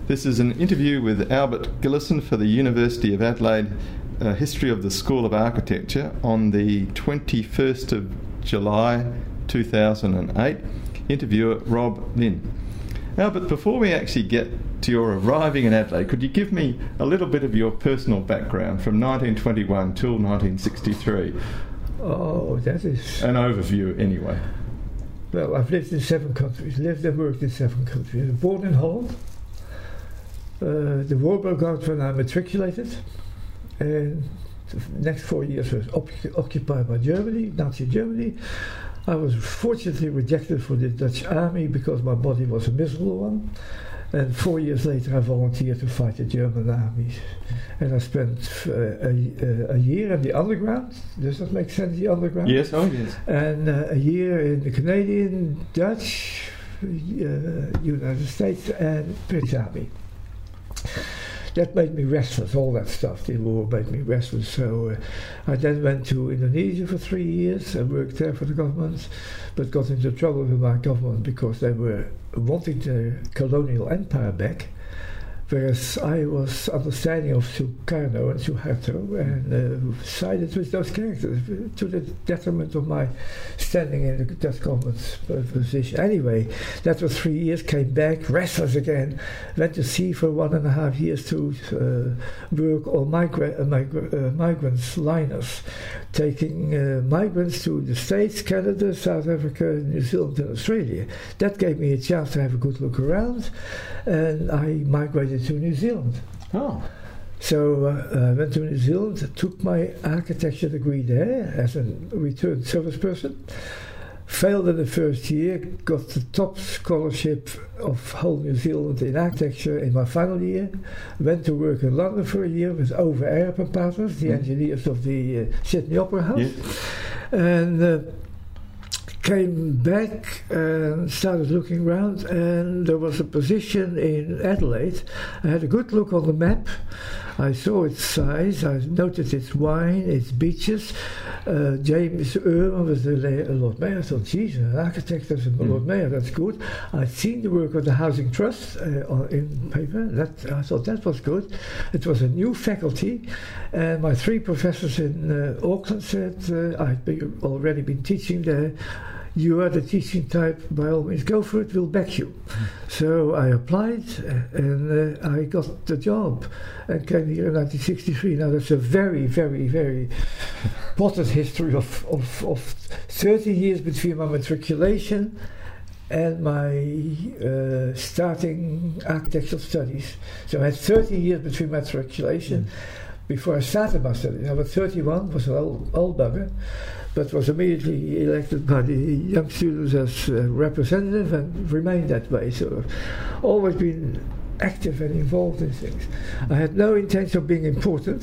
This is an interview with Albert Gillison for the University of Adelaide History of the School of Architecture on the 21st of July 2008. Interviewer Rob Lynn. Albert, before we actually get to your arriving in Adelaide, could you give me a little bit of your personal background from 1921 till 1963? Oh, that is... An overview, anyway. Well, I've lived in 7 countries, lived and worked in 7 countries. I was born in Holland. The war broke out when I matriculated, and the next 4 years was occupied by Germany, Nazi Germany. I was fortunately rejected for the Dutch army because my body was a miserable one. And 4 years later, I volunteered to fight the German armies. And I spent a year in the underground. Does that make sense, the underground? Yes, oh yes. And a year in the Canadian, Dutch, United States, and British Army. That made me restless, all that stuff. The war made me restless. So I then went to Indonesia for 3 years and worked there for the government, but got into trouble with my government because they were wanting the colonial empire back, whereas I was understanding of Sukarno and Suharto and sided with those characters to the detriment of my standing in the Dutch government's position. Anyway, that was 3 years, came back, restless again, went to sea for 1.5 years to work on migrants liners, taking migrants to the States, Canada, South Africa, New Zealand and Australia. That gave me a chance to have a good look around, and I migrated to New Zealand. Oh. So I went to New Zealand, took my architecture degree there as a returned service person, failed in the first year, got the top scholarship of whole New Zealand in architecture in my final year, went to work in London for a year with Ove Arup and Partners, the engineers of the Sydney Opera House, and came back and started looking around, and there was a position in Adelaide. I had a good look on the map. I saw its size, I noticed its wine, its beaches. James Irwin was the Lord Mayor. I thought, geez, an architect as a Lord Mayor, that's good. I'd seen the work of the Housing Trust in paper. I thought that was good. It was a new faculty, and my 3 professors in Auckland said, I'd already been teaching there, you are the teaching type, by all means go for it, we'll back you. So I applied and I got the job and came here in 1963. Now that's a very, very, very potted history of 30 years between my matriculation and my starting architectural studies. So I had 30 years between matriculation before I started my studies. I was 31, was an old bugger, but was immediately elected by the young students as representative and remained that way. So I've always been active and involved in things. I had no intention of being important,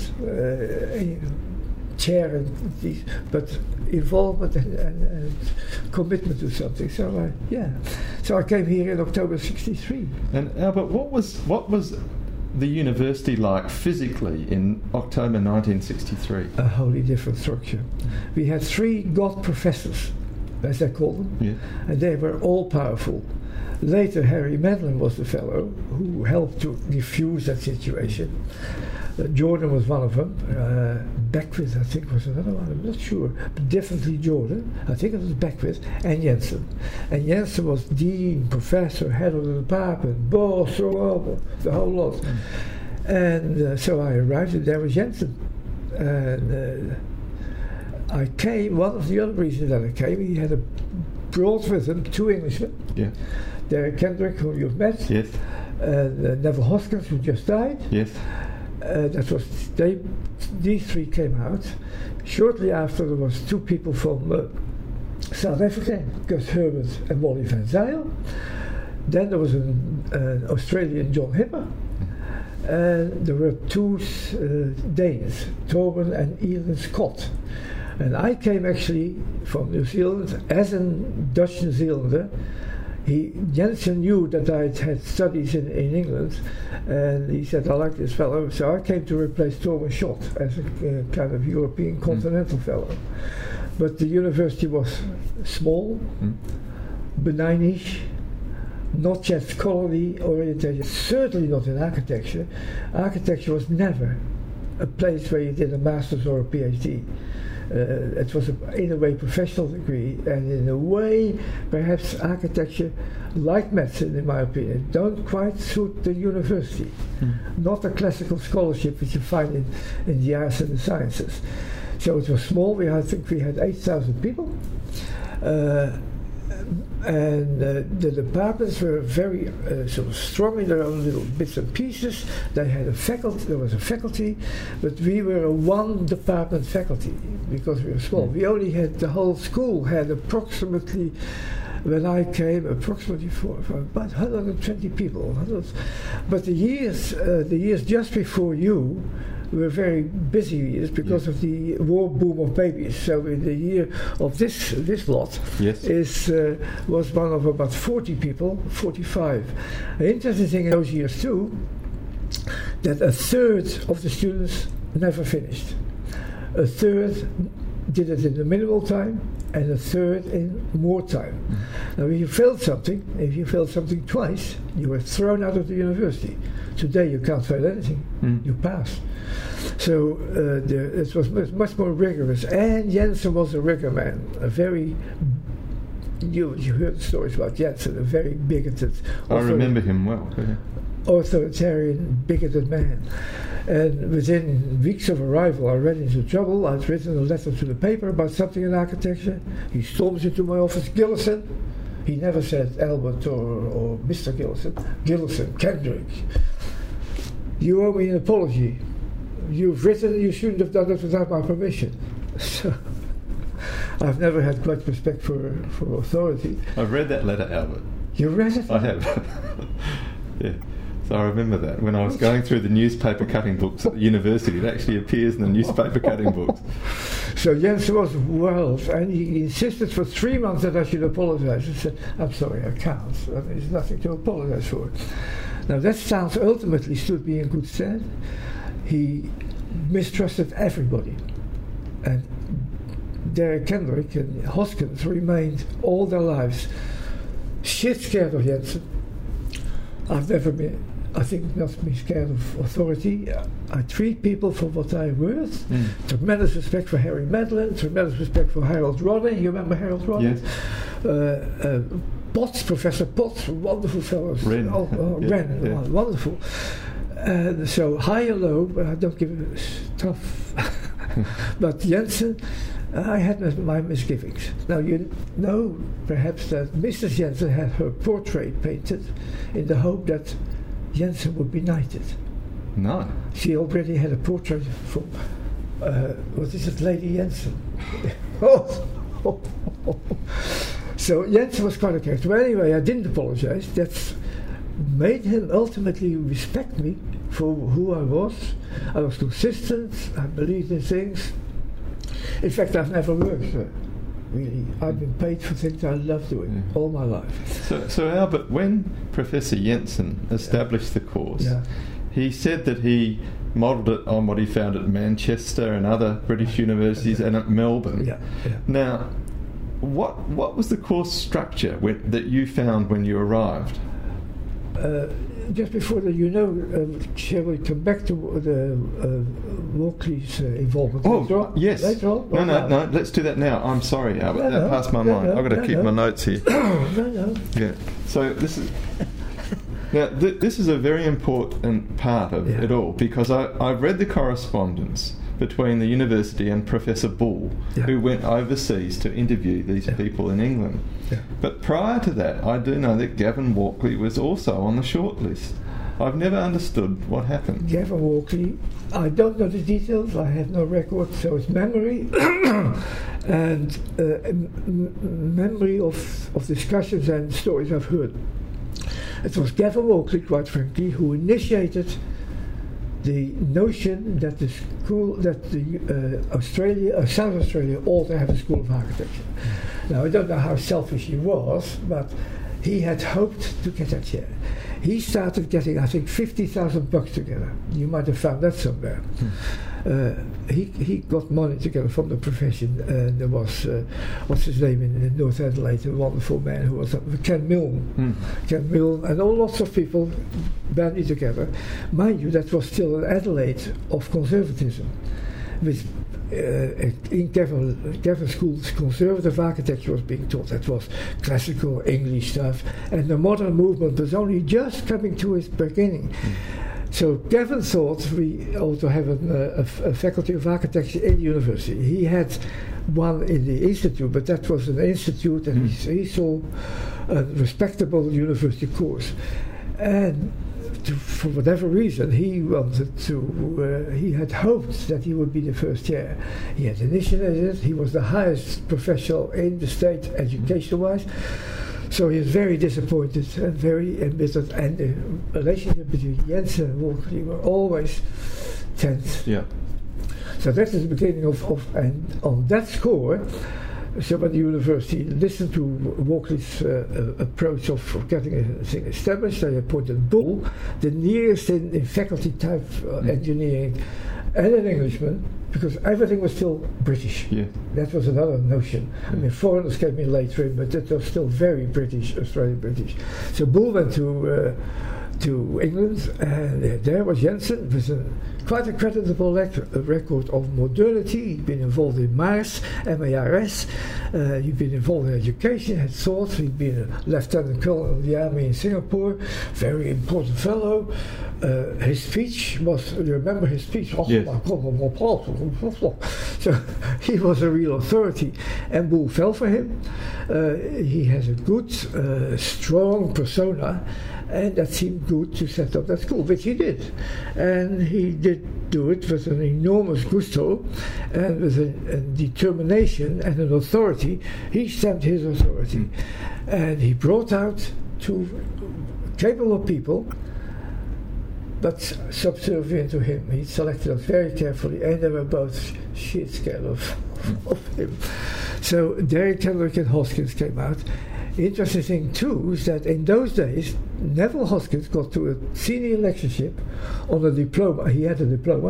chair and these, but involvement and commitment to something. So so I came here in October '63. And Albert, what was the university like physically in October 1963? A wholly different structure. We had 3 God professors, as they call them, and they were all powerful. Later, Harry Medlin was the fellow who helped to diffuse that situation. Jordan was one of them. Beckwith, I think, was another one. I'm not sure, but definitely Jordan. I think it was Beckwith and Jensen. And Jensen was dean, professor, head of the department, boss, the whole lot. And so I arrived, and there was Jensen. And I came. One of the other reasons that I came, he had brought with him 2 Englishmen. Yeah. Derek Kendrick, who you've met. Yes. And Neville Hoskins, who just died. Yes. These 3 came out. Shortly after, there was 2 people from South Africa, Gus Herbert and Wally van Zyl. Then there was an Australian, John Hipper. And there were 2 Danes, Torben and Ian Scott. And I came actually from New Zealand as a Dutch New Zealander. Jensen knew that I had studies in England, and he said, I like this fellow. So I came to replace Torben Schott as a kind of European continental fellow. But the university was small, benignish, not yet scholarly orientation, certainly not in architecture. Architecture was never a place where you did a master's or a PhD. It was in a way professional degree, and in a way perhaps architecture, like medicine in my opinion, don't quite suit the university. Not a classical scholarship which you find in the arts and the sciences. So it was small. I think we had 8,000 people, and the departments were very sort of strong in their own little bits and pieces. They had a faculty. There was a faculty, but we were a one-department faculty because we were small. We only had, the whole school had approximately, when I came, approximately about 120 people. But the years just before you were very busy years because of the war boom of babies. So in the year of this lot was one of about 40 people, 45. The interesting thing in those years too, that a third of the students never finished. A third did it in the minimal time, and a third in more time. Now if you failed something twice, you were thrown out of the university. Today you can't fail anything, you pass. So it was much more rigorous, and Jensen was a rigor man, a very, you heard the stories about Jensen, a very bigoted, I remember him well. Authoritarian, bigoted man. And within weeks of arrival I ran into trouble. I'd written a letter to the paper about something in architecture. He storms into my office. Gillison, he never said Albert or Mr. Gillison, Kendrick, you owe me an apology. You've written, you shouldn't have done it without my permission. So I've never had much respect for authority. I've read that letter, Albert. You read it? I have. Yeah. So I remember that when I was going through the newspaper cutting books at the university. It actually appears in the newspaper cutting books. So Jensen was wild, and he insisted for 3 months that I should apologize. I said, I'm sorry, I can't. There's nothing to apologize for. Now that stance ultimately stood me in good stead. He mistrusted everybody. And Derek Kendrick and Hoskins remained all their lives shit scared of Jensen. I've never been, I think, not been scared of authority. I treat people for what they're worth. Tremendous respect for Harry Medlin, tremendous respect for Harold Rodney. You remember Harold Rodney? Yes. Potts, Professor Potts, wonderful fellows. Wren. Wren, wonderful. So high and low, but I don't give a stuff. But Jensen, I had my misgivings. Now you know perhaps that Mrs. Jensen had her portrait painted in the hope that Jensen would be knighted. No. She already had a portrait from, what is it, Lady Jensen? So Jensen was quite a character. But anyway, I didn't apologize. That's made him ultimately respect me for who I was. I was consistent, I believed in things. In fact, I've never worked, really. I've been paid for things I love doing all my life. So Albert, when Professor Jensen established the course, he said that he modelled it on what he found at Manchester and other British universities and at Melbourne. Now, what was the course structure that you found when you arrived? Just before that, shall we come back to the Walkley's involvement? Later on? Yes. Later on? No, let's do that now. I'm sorry, Albert, that passed my mind. I've got to keep my notes here. No. Yeah. So this is... Now, this is a very important part of it all, because I've read the correspondence between the university and Professor Bull, who went overseas to interview these people in England. But prior to that, I do know that Gavin Walkley was also on the short list. I've never understood what happened. Gavin Walkley, I don't know the details, I have no record, so it's memory and memory of discussions and stories I've heard. It was Gavin Walkley, quite frankly, who initiated the notion that the school, that the South Australia ought to have a school of architecture. Now, I don't know how selfish he was, but he had hoped to get that chair. He started getting, I think, $50,000 together. You might have found that somewhere. he got money together from the profession, and there was what's his name in North Adelaide, a wonderful man who was Ken Milne. Ken Milne, and lots of people banded together. Mind you, that was still an Adelaide of conservatism, with in Cavan schools, conservative architecture was being taught. That was classical English stuff, and the modern movement was only just coming to its beginning. So Gavin thought we ought to have a faculty of architecture in the university. He had one in the institute, but that was an institute, and he saw a respectable university course. And for whatever reason, he wanted to. He had hoped that he would be the first year. He had initiated. He was the highest professional in the state, education-wise. So he was very disappointed and very embittered, and the relationship between Jensen and Walkley were always tense. Yeah. So that is the beginning of and on that score, so when the university listened to Walkley's approach of getting a thing established, they appointed Bull, the nearest in faculty type engineering, and an Englishman, because everything was still British. Yeah. That was another notion. I mean, foreigners came in later in, but it was still very British, Australian British. So Bull went to England, and there was Jensen with quite a creditable record of modernity. He'd been involved in MARS, M-A-R-S. He'd been involved in education, had thought. He'd been a lieutenant colonel in the army in Singapore, very important fellow. His speech was, you remember his speech? Yes. So he was a real authority, and Bull fell for him. He has a good, strong persona, and that seemed good to set up that school, which he did. And he did do it with an enormous gusto and with a determination and an authority. He stamped his authority, and he brought out two capable people, but subservient to him. He selected us very carefully, and they were both shit scared of him. So Derek Kendrick and Hoskins came out. Interesting thing too is that in those days, Neville Hoskins got to a senior lectureship on a diploma. He had a diploma.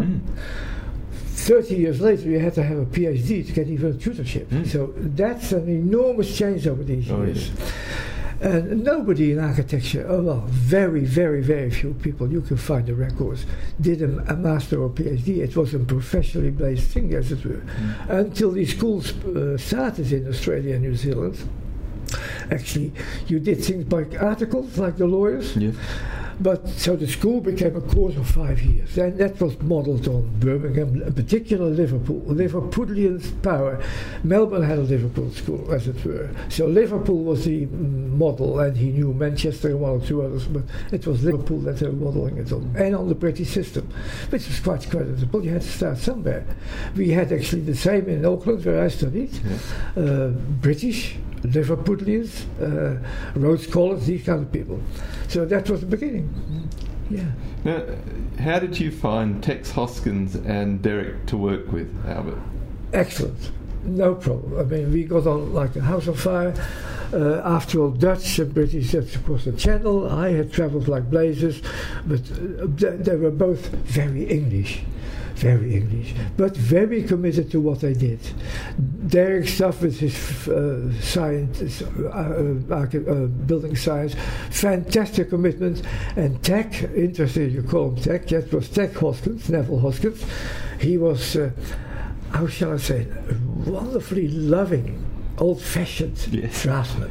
30 years later, you had to have a PhD to get even a tutorship. So that's an enormous change over these years. Yeah. And nobody in architecture, very, very, very few people, you can find the records, did a master or PhD. It was a professionally based thing, as it were. Until these schools started in Australia and New Zealand. Actually, you did things by articles, like the lawyers. Yeah. But so the school became a course of 5 years, and that was modelled on Birmingham, in particular Liverpool. Liverpudlian power. Melbourne had a Liverpool school, as it were. So Liverpool was the model, and he knew Manchester and one or two others, but it was Liverpool that they were modelling it on, and on the British system, which was quite creditable. You had to start somewhere. We had actually the same in Auckland, where I studied. British, Liverpudlians, Rhodes College, these kind of people. So that was the beginning. Yeah. Now, how did you find Tex Hoskins and Derek to work with, Albert? Excellent. No problem. I mean, we got on like a house on fire. After all, Dutch and British, that's of course the channel. I had travelled like blazes, but they were both very English. Very English, but very committed to what they did. Derek's stuff with his science, building science, fantastic commitment. And Tech, interesting you call him Tech, that was Tech Hoskins, Neville Hoskins. He was, how shall I say, wonderfully loving, old-fashioned draftsman.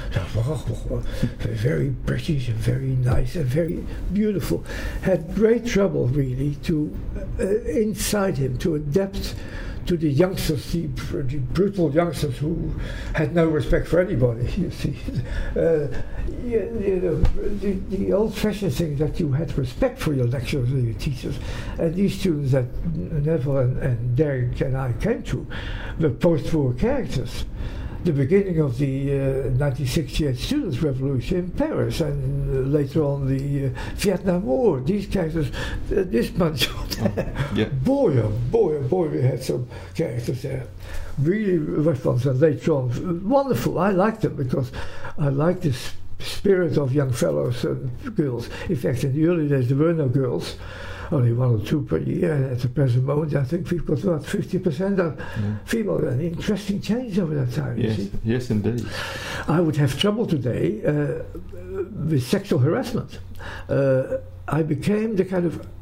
Very British and very nice and very beautiful. Had great trouble really to inside him to adapt to the youngsters, the brutal youngsters who had no respect for anybody. You see, the old-fashioned thing that you had respect for your lecturers and your teachers, and these students that Neville and Derek and I came to were post-war characters. The beginning of the 1968 Students' Revolution in Paris, and later on the Vietnam War. These characters, this bunch of boy, we had some characters there. Really responsive, and later on, wonderful. I liked them because I liked this spirit of young fellows and girls. In fact, in the early days, there were no girls. only 1 or 2 per year, and at the present moment I think we've got about 50% of female. An interesting change over that time. Yes, you see? yes, indeed. I would have trouble today with sexual harassment. I became the kind of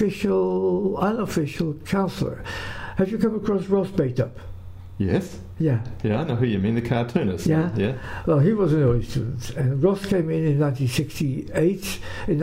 unofficial counselor. Have you come across Ross Baytup? Yes. Yeah. Yeah, I know who you mean, the cartoonist. Yeah. Yeah. Well, he was an early student, and Ross came in 1968, in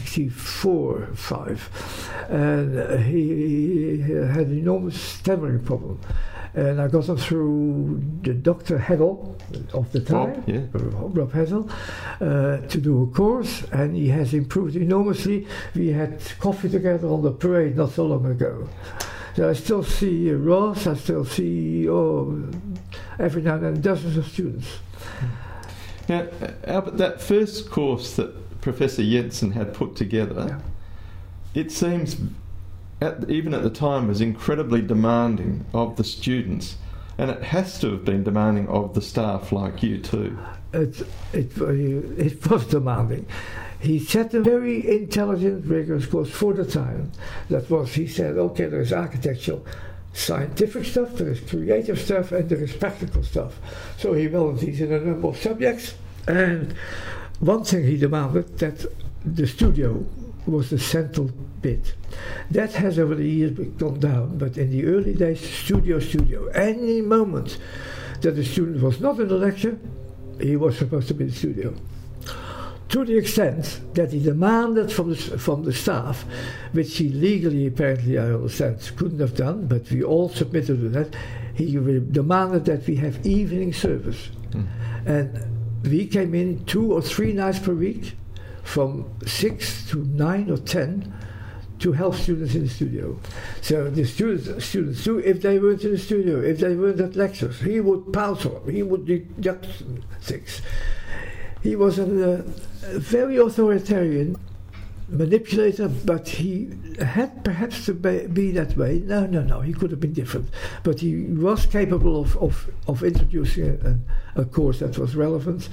1964-5, and he had an enormous stammering problem. And I got him through the Dr. Heddle of the time, Rob Heddle, to do a course, and he has improved enormously. We had coffee together on the parade not so long ago. So I still see Ross, I still see every now and then dozens of students. Now, Albert, that first course that Professor Jensen had put together, it seems, even at the time, was incredibly demanding of the students, and it has to have been demanding of the staff like you too. It was demanding. He set a very intelligent, rigorous course for the time. That was, he said, okay, there's architectural, scientific stuff, there is creative stuff, and there is practical stuff. So he melded these in a number of subjects. And one thing he demanded, that the studio was the central bit. That has over the years gone down, but in the early days, studio. Any moment that the student was not in the lecture, he was supposed to be in the studio. To the extent that he demanded from the staff, which he legally, apparently, I understand, couldn't have done, but we all submitted to that, he demanded that we have evening service. And we came in 2 or 3 nights per week, from 6 to 9 or 10, to help students in the studio. So the students too, if they weren't in the studio, if they weren't at lectures, he would pounce on them, he would deduct things. He was a very authoritarian manipulator, but he had perhaps to be that way. No, he could have been different. But he was capable of introducing a course that was relevant.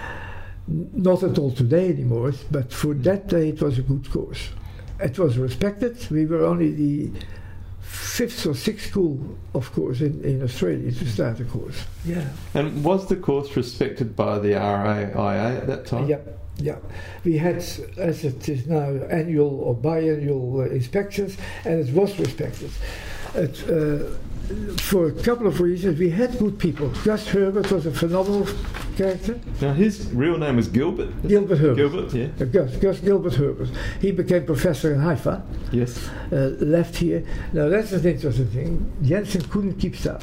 Not at all today anymore, but for that day it was a good course. It was respected. We were only the 5th or 6th school, of course, in Australia to start a course. Yeah. And was the course respected by the RAIA at that time? Yeah. We had, as it is now, annual or biannual inspections, and it was respected. For a couple of reasons. We had good people. Gus Herbert was a phenomenal character. Now his real name was Gilbert. Gilbert Herbert. Gilbert, yeah. Gus Gilbert Herbert. He became professor in Haifa. Yes. Left here. Now that's an interesting thing. Jensen couldn't keep staff.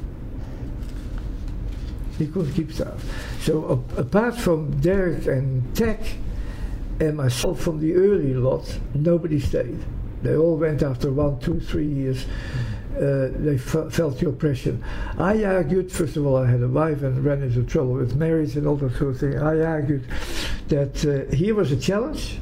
He couldn't keep staff. So apart from Derek and Tech and myself from the early lot, nobody stayed. They all went after 1, 2, 3 years. They felt the oppression. I argued, first of all, I had a wife and ran into trouble with marriage and all that sort of thing. I argued that here was a challenge.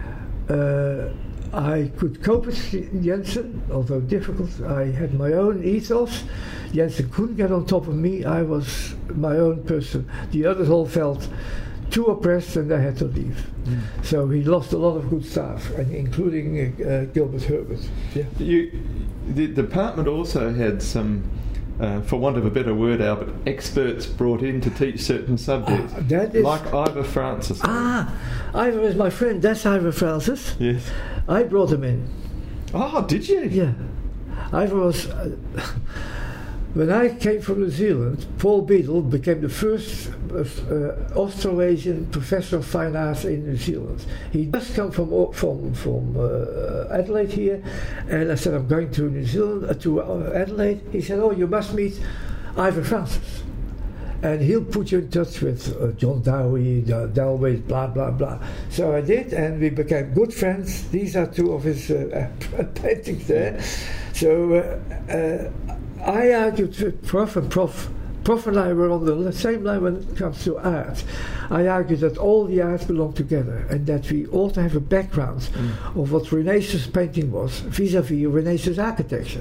I could cope with Jensen, although difficult. I had my own ethos. Jensen couldn't get on top of me. I was my own person. The others all felt too oppressed and they had to leave. So he lost a lot of good staff, including Gilbert Herbert. Yeah. The department also had some, for want of a better word, Albert, experts brought in to teach certain subjects. Like Ivor Francis. Ivor is my friend. That's Ivor Francis. Yes. I brought him in. Oh, did you? Yeah. Ivor was... when I came from New Zealand, Paul Beadle became the first Australasian professor of fine arts in New Zealand. He just come from Adelaide here, and I said, I'm going to New Zealand, to Adelaide. He said, oh, you must meet Ivor Francis. And he'll put you in touch with John Dowie, Dalway, blah, blah, blah. So I did, and we became good friends. These are 2 of his paintings there. So I argued with Prof, and Prof and I were on the same line when it comes to art. I argued that all the arts belong together and that we ought to have a background of what Renaissance painting was vis-a-vis Renaissance architecture.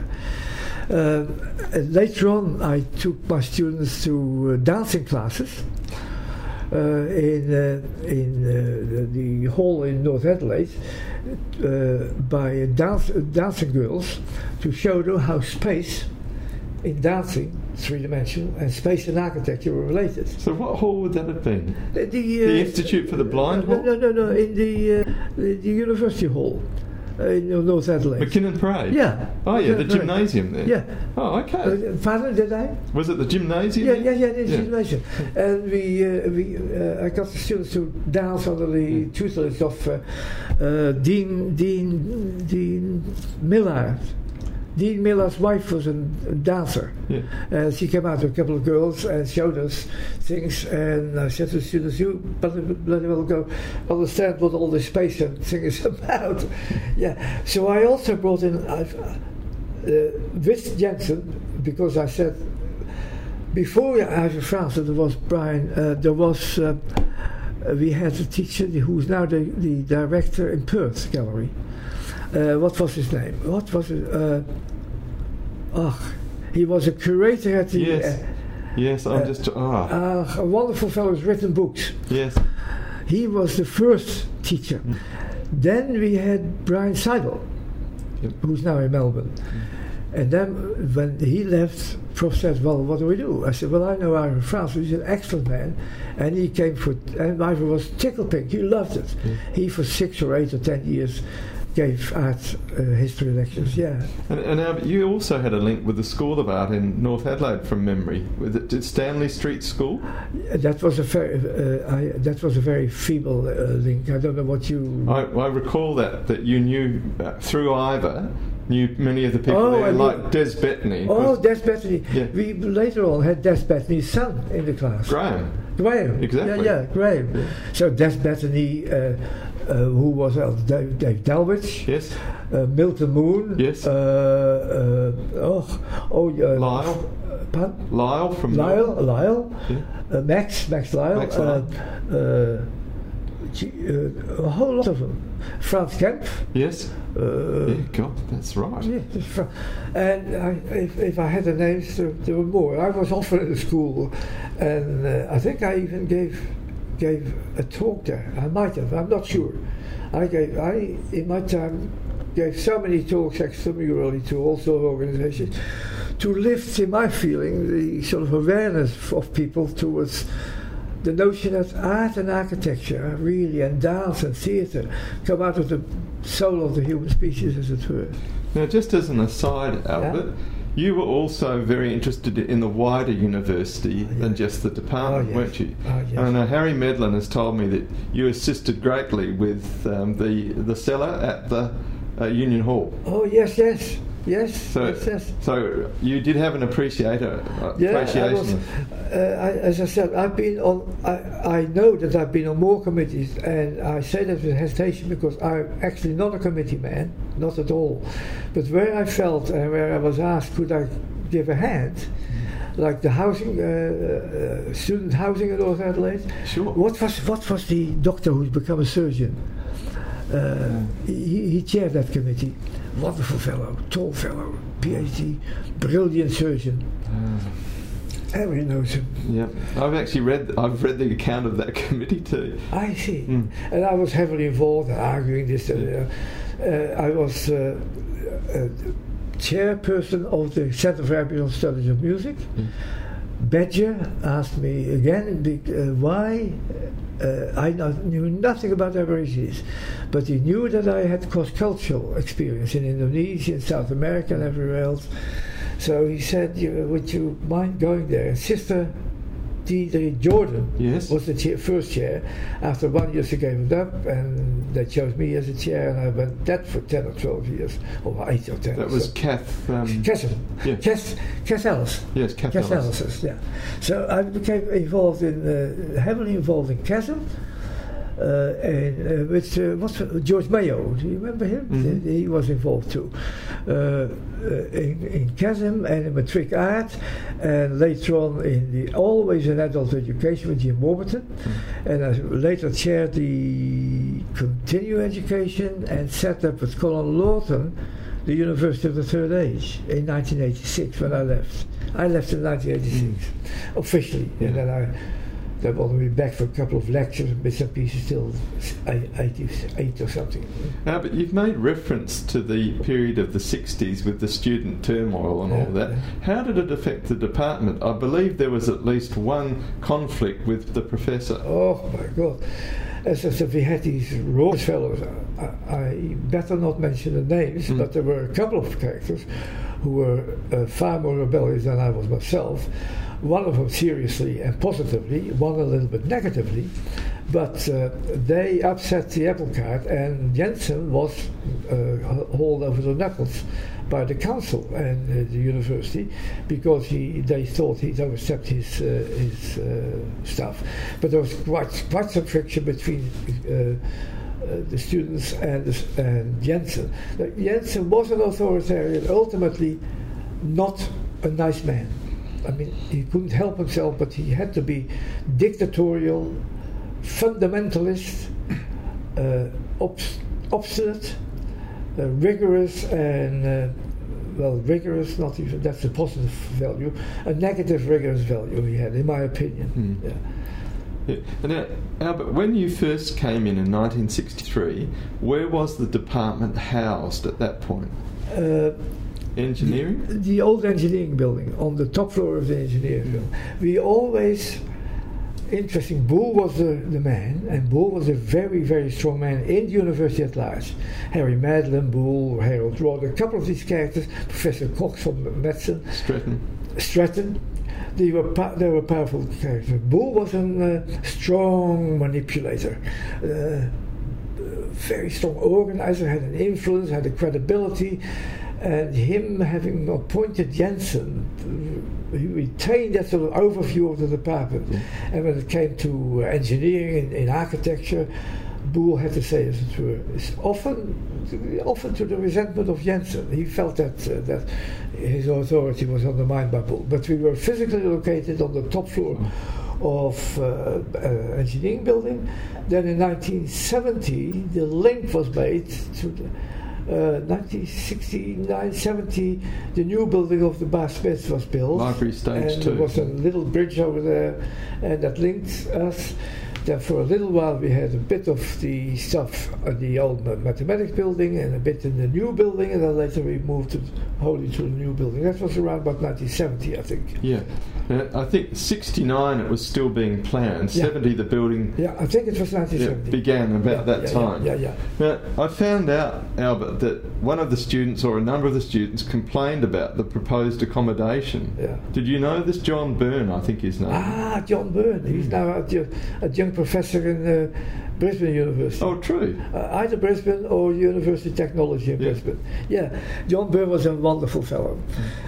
Later on, I took my students to dancing classes in the hall in North Adelaide. by dancing girls to show them how space in dancing, three-dimensional, and space and architecture were related. So what hall would that have been? The Institute for the Blind hall? No, in the University Hall in North Adelaide. McKinnon Parade? Yeah. Oh yeah, the Parade. gymnasium there? Yeah. Oh, okay. Pardon, did I? Was it the gymnasium? Yeah, the gymnasium. And I got the students to dance under the tutelage of Dean Millard. Dean Miller's wife was a dancer. Yeah. She came out with a couple of girls and showed us things. And I said to the students, "You bloody well go understand what all this space and thing is about." Yeah. So I also brought in Wits Jensen, because I said before Ivor Francis there was Brian. We had a teacher who's now the director in Perth Gallery. What was his name? What was it? He was a curator at the... Yes, I'm just... a wonderful fellow who's written books. Yes. He was the first teacher. Then we had Brian Seidel, who's now in Melbourne. And then when he left, Prof said, "Well, what do we do?" I said, "Well, I know Ivor Francis, he's an excellent man." And he came and Ivor was tickle pink, he loved it. He, for 6 or 8 or 10 years, gave art history lectures, And you also had a link with the School of Art in North Adelaide, from memory. Did Stanley Street School? That was a very feeble link. I don't know what you... I recall that you knew, through Ivor, knew many of the people there, like Des Bettany. Des Bettany. Yeah. We later on had Des Bettany's son in the class. Graham. Exactly. Yeah, Graham. Yeah. So Des Bettany... who was Dave Dalwich? Yes. Milton Moon? Yes. Lyle. Pardon? Lyle from Lyle. Yeah. Max Lyle. A whole lot of them. Franz Kemp. Yes. God, that's right. Yeah, and if I had the names, there were more. I was often in the school, and I think I even gave a talk there. I might have. I'm not sure. I in my time gave so many talks extramurally to all sort of organizations to lift, in my feeling, the sort of awareness of people towards the notion that art and architecture really, and dance and theatre, come out of the soul of the human species, as it were. Now, just as an aside, Albert, you were also very interested in the wider university than just the department, weren't you? Yes. And Harry Medlin has told me that you assisted greatly with the cellar at the Union Hall. Oh, yes. So you did have an appreciation. As I said, I've been on. I know that I've been on more committees, and I say that with hesitation because I'm actually not a committee man, not at all. But where I felt and where I was asked, could I give a hand? Like the housing, student housing in North Adelaide. Sure. What was the doctor who's become a surgeon? He chaired that committee. Wonderful fellow, tall fellow, PhD, brilliant surgeon. Everybody knows him. Yeah, I've read the account of that committee too. I see, and I was heavily involved in arguing this. I was chairperson of the Centre for Aboriginal Studies of Music. Badger asked me again why. I knew nothing about Aborigines, but he knew that I had cross-cultural experience in Indonesia, in South America, and everywhere else. So he said, "Would you mind going there?" And Sister Deirdre Jordan was the first chair. After 1 year, she gave it up, and they chose me as a chair, and I went that for 10 or 12 years, or 8 or 10. That was Kath Ellis. Kath Ellis. Yes, Kath Ellis. Yeah. So I became involved heavily involved in Chasm. And with George Mayo, do you remember him? Mm-hmm. He was involved too in Chasm and in Matric Art, and later on always in adult education with Jim Warburton, and I later chaired the continuing education and set up with Colin Lawton the University of the Third Age in 1986 when I left. I left in 1986 officially, and then They want to be back for a couple of lectures, bits and pieces till 88 or something. But you've made reference to the period of the 60s with the student turmoil and all that. How did it affect the department? I believe there was at least one conflict with the professor. Oh my God. As I said, we had these Rhodes fellows. I better not mention the names, but there were a couple of characters who were far more rebellious than I was myself. One of them seriously and positively, one a little bit negatively, but they upset the apple cart, and Jensen was hauled over the knuckles by the council and the university because they thought he'd overstepped his stuff. But there was quite some friction between the students and Jensen. Jensen was an authoritarian, ultimately not a nice man. I mean, he couldn't help himself, but he had to be dictatorial, fundamentalist, obstinate, rigorous, and rigorous, not even, that's a positive value, a negative rigorous value he had, in my opinion. Yeah. Now, Albert, when you first came in 1963, where was the department housed at that point? Engineering? The old engineering building, on the top floor of the engineering building. We always, interesting, Boole was the man, and Boole was a very, very strong man in the university at large. Harry Madeleine, Boole, Harold Rod, a couple of these characters, Professor Cox from medicine. Stratton. They were powerful characters. Boole was a strong manipulator. Very strong organizer, had an influence, had a credibility. And him having appointed Jensen, he retained that sort of overview of the department. And when it came to engineering in architecture, Boole had to say, as it were, it's often to the resentment of Jensen. He felt that his authority was undermined by Boole. But we were physically located on the top floor of engineering building. Then in 1970, the link was made to the 1969-70, the new building of the Bar Smith was built. Library Stage and 2. There was a little bridge over there, and that linked us. Then for a little while we had a bit of the stuff at the old mathematics building and a bit in the new building, and then later we moved wholly to the new building. That was around about 1970, I think. Yeah. I think 69 it was still being planned. 70 the building. Yeah, I think it was 1970. Began about that time. Yeah. Now, I found out, Albert, that one of the students or a number of the students complained about the proposed accommodation. Yeah. Did you know this? John Byrne, I think his name. Ah, John Byrne. He's now a young professor in Brisbane University. Oh, true. Either Brisbane or University of Technology in Brisbane. Yeah, John Byrne was a wonderful fellow.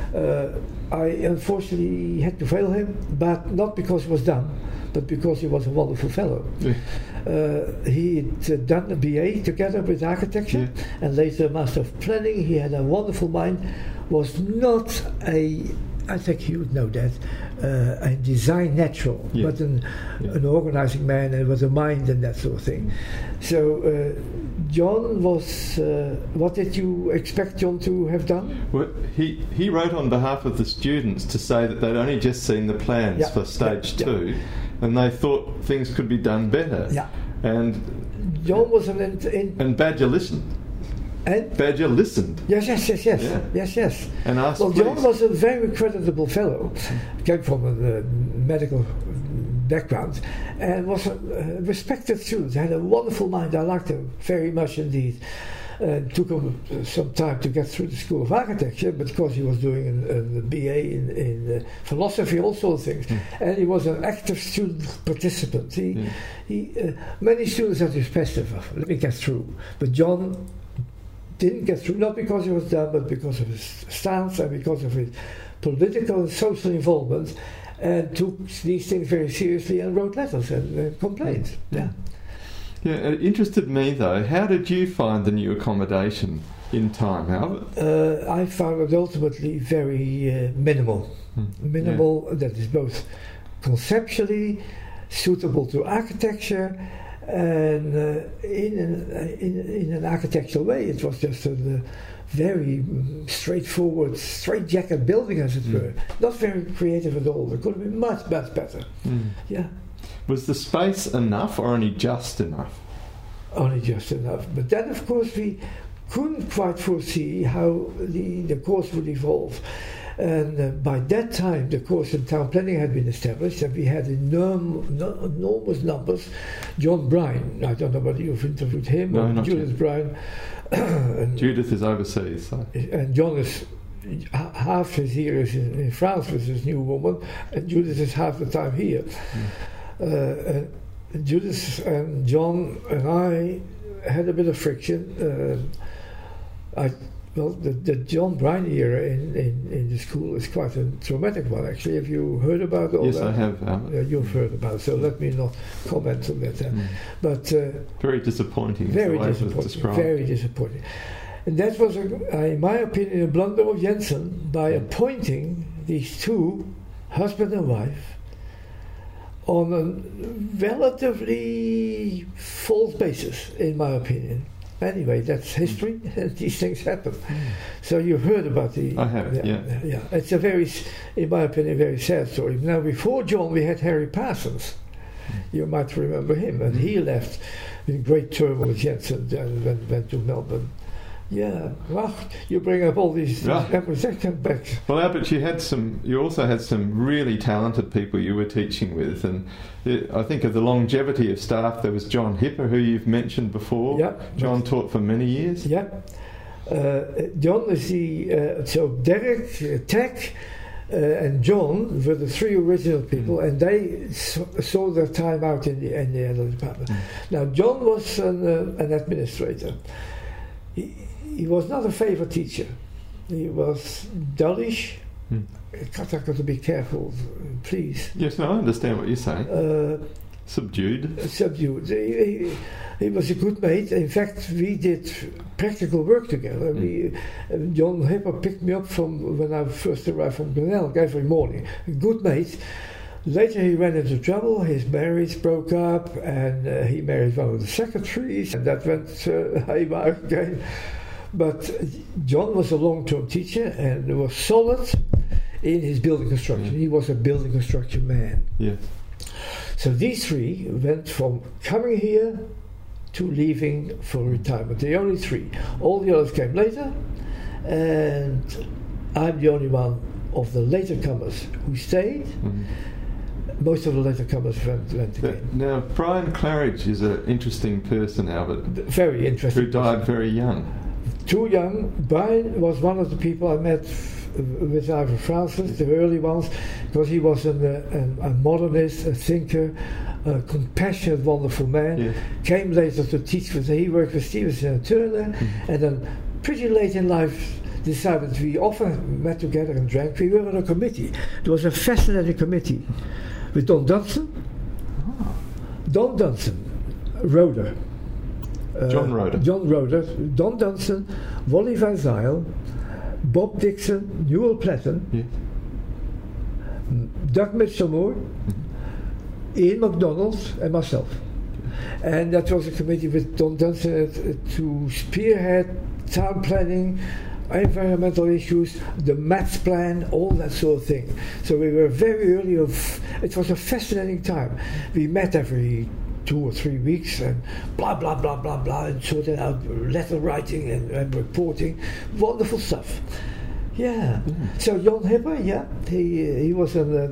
I unfortunately had to fail him, but not because he was dumb, but because he was a wonderful fellow. Yeah. He had done a BA together with architecture and later a Master of Planning. He had a wonderful mind, was not I think you would know that, a design natural, but an organizing man, and was a mind and that sort of thing. So John was, what did you expect John to have done? Well, he wrote on behalf of the students to say that they'd only just seen the plans for stage 2, and they thought things could be done better. Yeah. And John was and Badger listened. And Badger listened. Yes. Yes. And asked, well, John was a very creditable fellow. Came from a medical background and was a respected student. Had a wonderful mind. I liked him very much indeed. Took him some time to get through the School of Architecture, but because he was doing a BA in philosophy, all sorts of things, and he was an active student participant. Many students had this perspective of, let me get through, but John didn't get through, not because he was dumb, but because of his stance and because of his political and social involvement, and took these things very seriously and wrote letters and complained. Yeah, it interested me though. How did you find the new accommodation in time, Albert? I found it ultimately very minimal. That is both conceptually suitable to architecture, and in an architectural way, it was just a very straightforward, straightjacket building, as it were. Not very creative at all. It could have been much better. Yeah. Was the space enough or only just enough? Only just enough. But then, of course, we couldn't quite foresee how the course would evolve. And by that time, the course in town planning had been established, and we had enormous numbers. John Bryan, I don't know whether you've interviewed him, no, or not Judith Bryan. Judith is overseas. So. And John is, half his year is in France with his new woman, and Judith is half the time here. And Judith and John and I had a bit of friction. The John Bryan era in the school is quite a traumatic one, actually. Have you heard about all that? Yes, I have. You've heard about it, so let me not comment on that. But very disappointing. Very disappointing. Very disappointing. And that was, in my opinion, a blunder of Jensen by appointing these two, husband and wife, on a relatively false basis, in my opinion. Anyway, that's history, and these things happen. So you've heard about the... I have, yeah. It's a very, in my opinion, very sad story. Now, before John, we had Harry Parsons. You might remember him, and he left in great turmoil with Jensen and went to Melbourne. Yeah, well, you bring up all these memories. I come back. Well, Albert, you also had some really talented people you were teaching with, and I think of the longevity of staff. There was John Hipper, who you've mentioned before. Yeah, John taught for many years. Yeah, John is the so Derek, Tech, and John were the three original people, and they saw their time out in the other department. Now, John was an administrator. He was not a favourite teacher. He was dullish. I've got to be careful, please. Yes, no, I understand what you're saying. Subdued. Subdued. He was a good mate. In fact, we did practical work together. John Hipper picked me up from when I first arrived from Glenelg every morning. A good mate. Later he ran into trouble, his marriage broke up, and he married one of the secretaries, and that went haywire again. But John was a long-term teacher and was solid in his building construction. He was a building construction man. Yes. So these three went from coming here to leaving for retirement. The only three. All the others came later, and I'm the only one of the later comers who stayed. Most of the later comers went again. Now, Brian Claridge is an interesting person, Albert. Very interesting. Who died very young. Too young. Brian was one of the people I met with Ivor Francis, the early ones, because he was a modernist, a thinker, a compassionate, wonderful man. Yes. Came later to teach with, he worked with Stevenson and Turner, and then pretty late in life decided we often met together and drank. We were on a committee. There was a fascinating committee with Don Dunson. Don Dunson, Roder. John Roder. John Roder, Don Dunson, Wally Van Zyl, Bob Dixon, Newell Platten, Doug Mitchell-Moore, Ian MacDonald, and myself. And that was a committee with Don Dunson to spearhead town planning, environmental issues, the maths plan, all that sort of thing. So we were very early it was a fascinating time. We met every 2 or 3 weeks and blah blah blah blah blah, and sorted out letter writing and reporting, wonderful stuff. Yeah. So John Hipper, he was a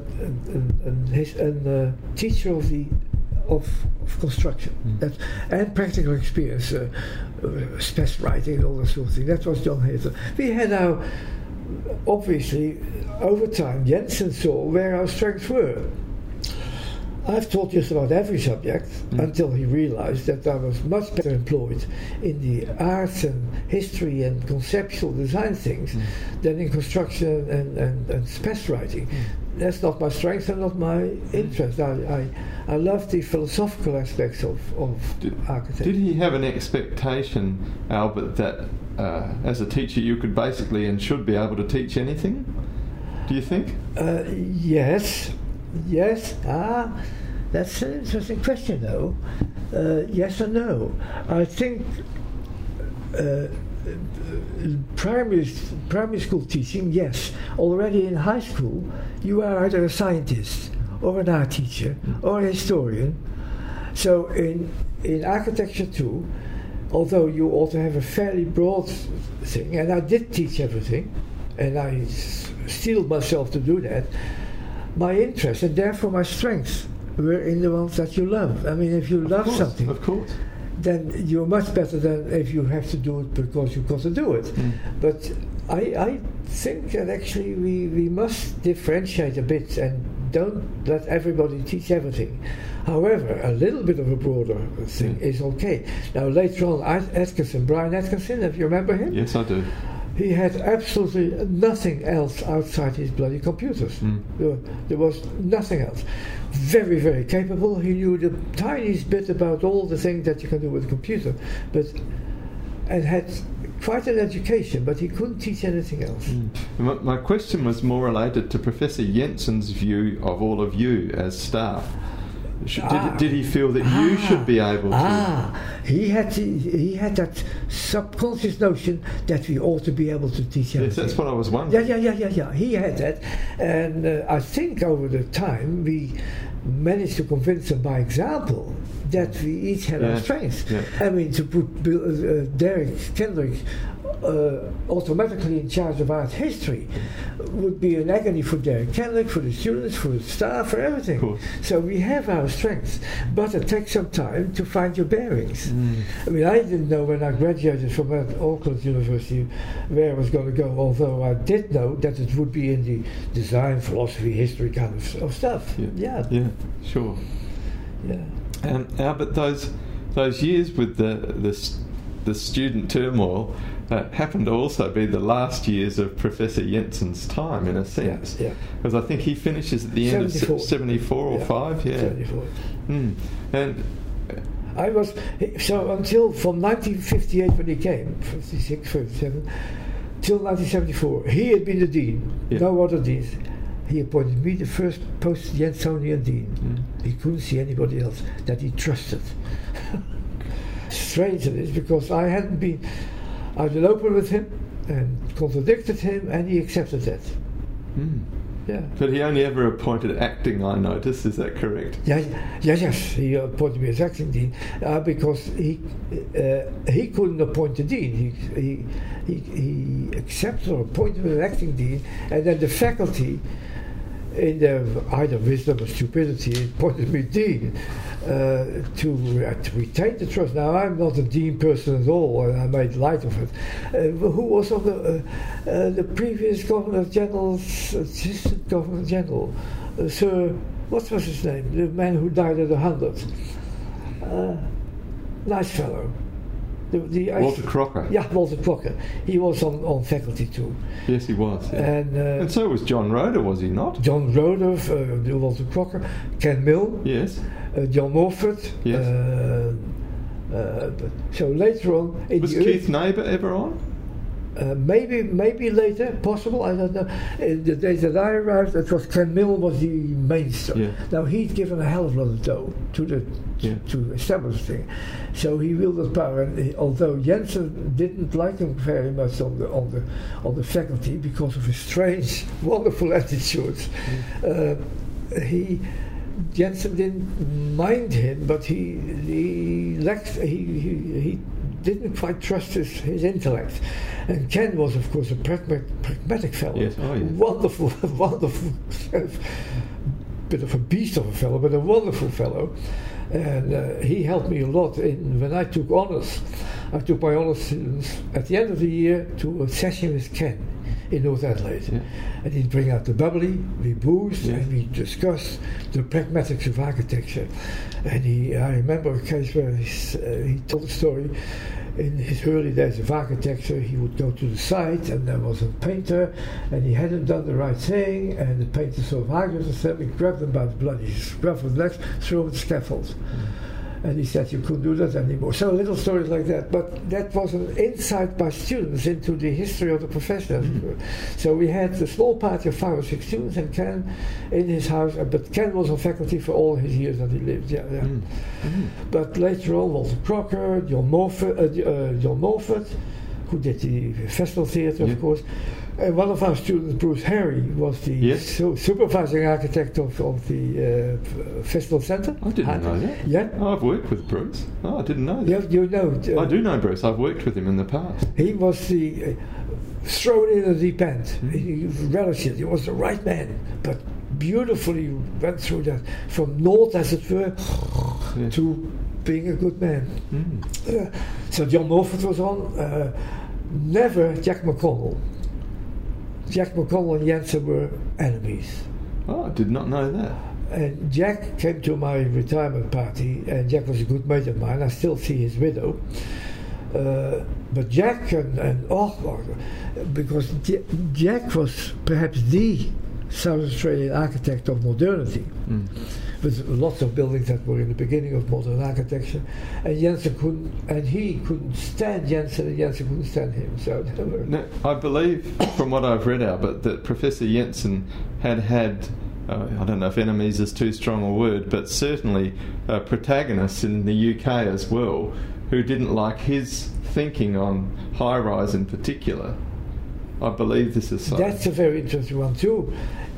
teacher of construction and practical experience, spec writing and all that sort of thing. That was John Hipper. We had our, obviously, over time, Jensen saw where our strengths were. I've taught just about every subject until he realized that I was much better employed in the arts and history and conceptual design things than in construction and spec writing. That's not my strength and not my interest. I love the philosophical aspects of architecture. Did he have an expectation, Albert, that as a teacher you could basically and should be able to teach anything? Do you think? Yes. That's an interesting question, though. Yes and no. I think primary school teaching, yes. Already in high school, you are either a scientist or an art teacher or a historian. So in architecture too, although you also have a fairly broad thing, and I did teach everything, and I steeled myself to do that, my interest and therefore my strengths were in the ones that you love. I mean, if you love something, of course, then you're much better than if you have to do it because you've got to do it. But I think that actually we must differentiate a bit and don't let everybody teach everything. However, a little bit of a broader thing is okay. Now later on, Brian Atkinson, if you remember him? Yes, I do. He had absolutely nothing else outside his bloody computers. There was nothing else. Very, very capable. He knew the tiniest bit about all the things that you can do with a computer, and had quite an education, but he couldn't teach anything else. My question was more related to Professor Jensen's view of all of you as staff. Did he feel that you should be able to? He had that subconscious notion that we ought to be able to teach everything. Yes, that's what I was wondering. Yeah. He had that, and I think over the time we managed to convince him by example that we each had our strengths. Yeah. I mean, to put Derek Kendrick automatically in charge of art history would be an agony for Derek Kendrick, for the students, for the staff, for everything. So we have our strengths, but it takes some time to find your bearings. I mean, I didn't know when I graduated from Auckland University where I was going to go, although I did know that it would be in the design, philosophy, history kind of stuff. Yeah, sure. Yeah. But those years with the student turmoil happened to also be the last years of Professor Jensen's time, in a sense. Because I think he finishes at the end of 74 or 5. 74. And I was so until from 1958 when he came, 56, 57, till 1974. He had been the dean. No other deans. He appointed me the first post-Jensonian dean. He couldn't see anybody else that he trusted. Strange it is, because I had been open with him and contradicted him, and he accepted that. Yeah. But he only ever appointed acting, I noticed. Is that correct? Yes. He appointed me as acting dean because he couldn't appoint the dean. He accepted or appointed me as acting dean, and then the faculty, in their either wisdom or stupidity, appointed me dean to retain the trust. Now, I'm not a dean person at all, and I made light of it. Who was on the previous Governor General's Assistant Governor General? Sir, what was his name? The man who died at 100. Nice fellow. Walter Crocker. Yeah, Walter Crocker. He was on faculty too. Yes, he was. Yeah. And so was John Roeder, was he not? John Roeder, Walter Crocker, Ken Mill. Yes. John Morford. Yes. So later on, was Keith Neighbour ever on? Maybe later, possible. I don't know. In the days that I arrived, it was Ken Mill was the mainstay. Yeah. Now he'd given a hell of a lot of dough to establish the thing, so he wielded power. And although Jensen didn't like him very much on the faculty because of his strange, wonderful attitudes, Jensen didn't mind him, but he didn't quite trust his intellect. And Ken was, of course, a pragmatic fellow. Yes. Oh, yes. Wonderful, bit of a beast of a fellow, but a wonderful fellow. And he helped me a lot when I took honours. I took my honours students at the end of the year to a session with Ken in North Adelaide. Yeah. And he'd bring out the bubbly, we boozed, and we discussed the pragmatics of architecture. And I remember a case where he told a story. In his early days of architecture, he would go to the site, and there was a painter, and he hadn't done the right thing, and the painter sort of argued with him, he grabbed him by the bloody scruff of the legs, threw him at the scaffold. And he said you couldn't do that anymore. So little stories like that. But that was an insight by students into the history of the profession. So we had a small party of 5 or 6 students, and Ken in his house. But Ken was on faculty for all his years that he lived. But later on, Walter Crocker, John Morford, who did the Festival Theatre, of course. And one of our students, Bruce Harry, was the supervising architect of the Festival Centre. I didn't know that. Yeah. Oh, I've worked with Bruce. Oh, I didn't know that. You know. I do know Bruce. I've worked with him in the past. He was the thrown in the deep end. He relished it. He was the right man, but beautifully went through that from naught, as it were, to being a good man. So John Morford was on. Never Jack McConnell. Jack McConnell and Jensen were enemies. Oh, I did not know that. And Jack came to my retirement party, and Jack was a good mate of mine. I still see his widow. But Jack because Jack was perhaps the South Australian architect of modernity, with lots of buildings that were in the beginning of modern architecture, and he couldn't stand Jensen, and Jensen couldn't stand him. So I believe, from what I've read, Albert, that Professor Jensen had I don't know if enemies is too strong a word, but certainly protagonists in the UK as well, who didn't like his thinking on high-rise in particular. I believe this is so. That's a very interesting one too.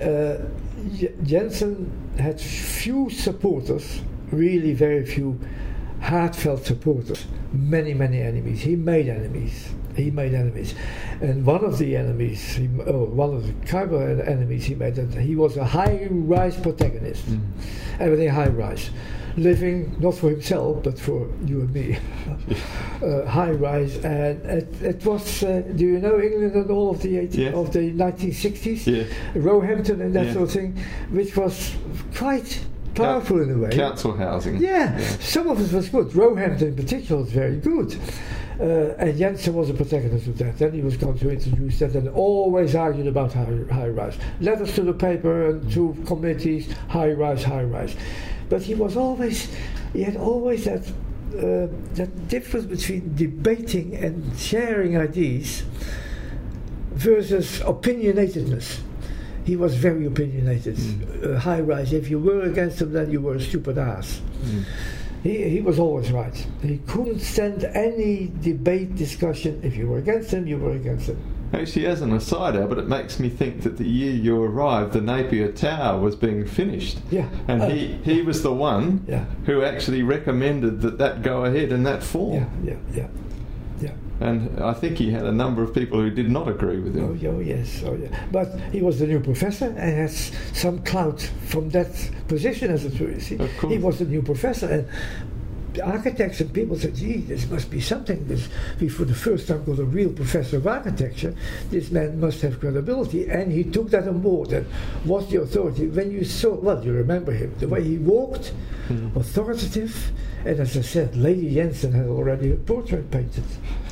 Jensen had few supporters, really very few heartfelt supporters. Many enemies. He made enemies. And one of the enemies, one of the Khyber enemies he made, that he was a high-rise protagonist. Everything high-rise. Living not for himself but for you and me. High-rise, and it was. Do you know England and all of the 1960s? Yeah. Roehampton and that sort of thing, which was quite powerful in a way. Council housing. Yeah, some of it was good. Roehampton in particular was very good. And Jensen was a protagonist of that. Then he was going to introduce that and always argued about high-rise. Letters to the paper and to committees, high-rise. But he had always that difference between debating and sharing ideas versus opinionatedness. He was very opinionated. High-rise, if you were against him, then you were a stupid ass. He was always right. He couldn't stand any debate, discussion. If you were against him, you were against him. Actually, as an aside, Albert, it makes me think that the year you arrived, the Napier Tower was being finished. Yeah. And he was the one who actually recommended that go ahead in that form. Yeah. And I think he had a number of people who did not agree with him. Oh yes. But he was the new professor and has some clout from that position, as it were. You see, he was the new professor, and the architects and people said, "Gee, this must be something. We for the first time got a real professor of architecture. This man must have credibility." And he took that on board. And was the authority when you saw? You remember him, the way he walked, authoritative. And as I said, Lady Jensen had already a portrait painted.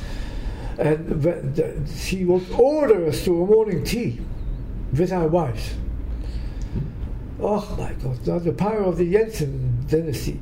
And she would order us to a morning tea with our wives. Oh my God, now the power of the Jensen dynasty.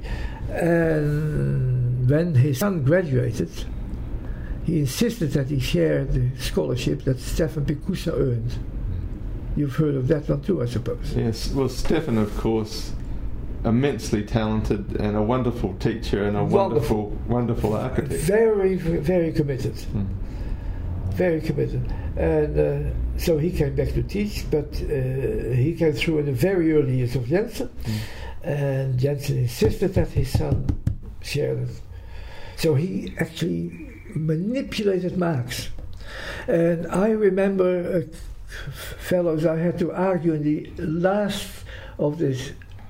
And when his son graduated, he insisted that he share the scholarship that Stefan Picousa earned. You've heard of that one too, I suppose. Yes, well, Stefan, of course, immensely talented and a wonderful teacher and a wonderful architect. Very, very committed. Very committed. And so he came back to teach, but he came through in the very early years of Jensen. And Jensen insisted that his son share it. So he actually manipulated Marx. And I remember, fellows, I had to argue in the last of this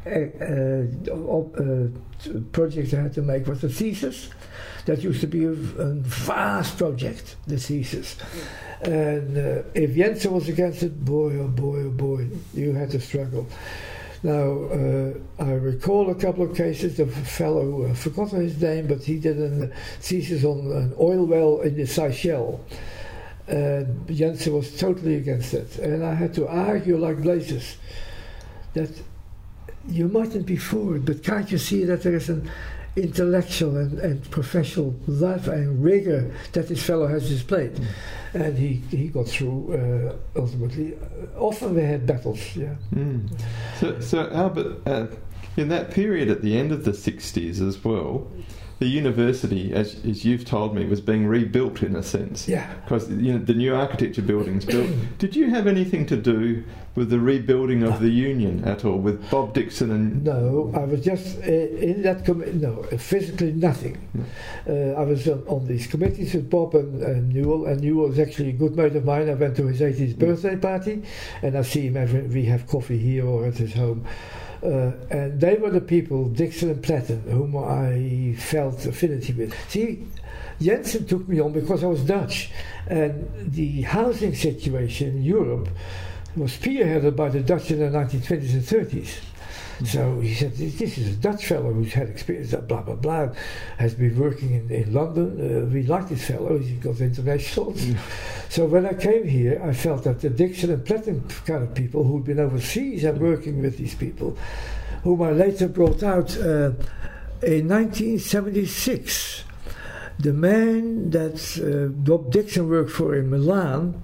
project I had to make was the thesis. That used to be a vast project, the thesis. And if Jensen was against it, boy, you had to struggle. Now, I recall a couple of cases. The fellow, I've forgotten his name, but he did a thesis on an oil well in the Seychelles. And Jensen was totally against it. And I had to argue like blazes that you mightn't be for it, but can't you see that there is an intellectual and professional life and rigor that this fellow has displayed? And he got through ultimately. Often we had battles, So Albert, in that period at the end of the 60s as well, the university, as you've told me, was being rebuilt in a sense. Yeah. Because the new architecture buildings built. Did you have anything to do with the rebuilding of the Union at all, with Bob Dixon and... No, I was just in that committee. No, physically nothing. I was on these committees with Bob and Newell, and Newell is actually a good mate of mine. I went to his 80th birthday party, and I see him we have coffee here or at his home. And they were the people, Dixon and Platten, whom I felt affinity with. See, Jensen took me on because I was Dutch, and the housing situation in Europe was spearheaded by the Dutch in the 1920s and 30s. So he said, this is a Dutch fellow who's had experience, blah, blah, blah, has been working in London. We like this fellow, he got internationals. So when I came here, I felt that the Dixon and Platten kind of people who'd been overseas and working with these people, whom I later brought out in 1976. The man that Bob Dixon worked for in Milan,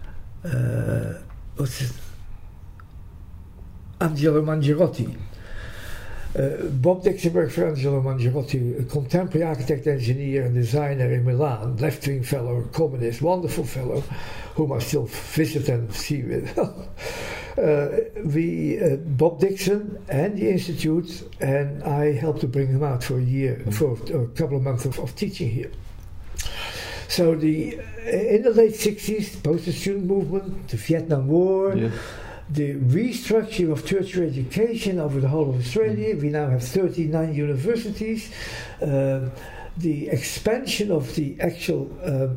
Angelo Mangiarotti. Bob Dixon worked for Angelo Mangiarotti, a contemporary architect, engineer and designer in Milan, left-wing fellow, communist, wonderful fellow, whom I still visit and see with. Bob Dixon and the Institute, and I helped to bring him out for a year, for a couple of months of teaching here. So in the late 60s, post-student movement, the Vietnam War, the restructuring of tertiary education over the whole of Australia. We now have 39 universities. The expansion of the actual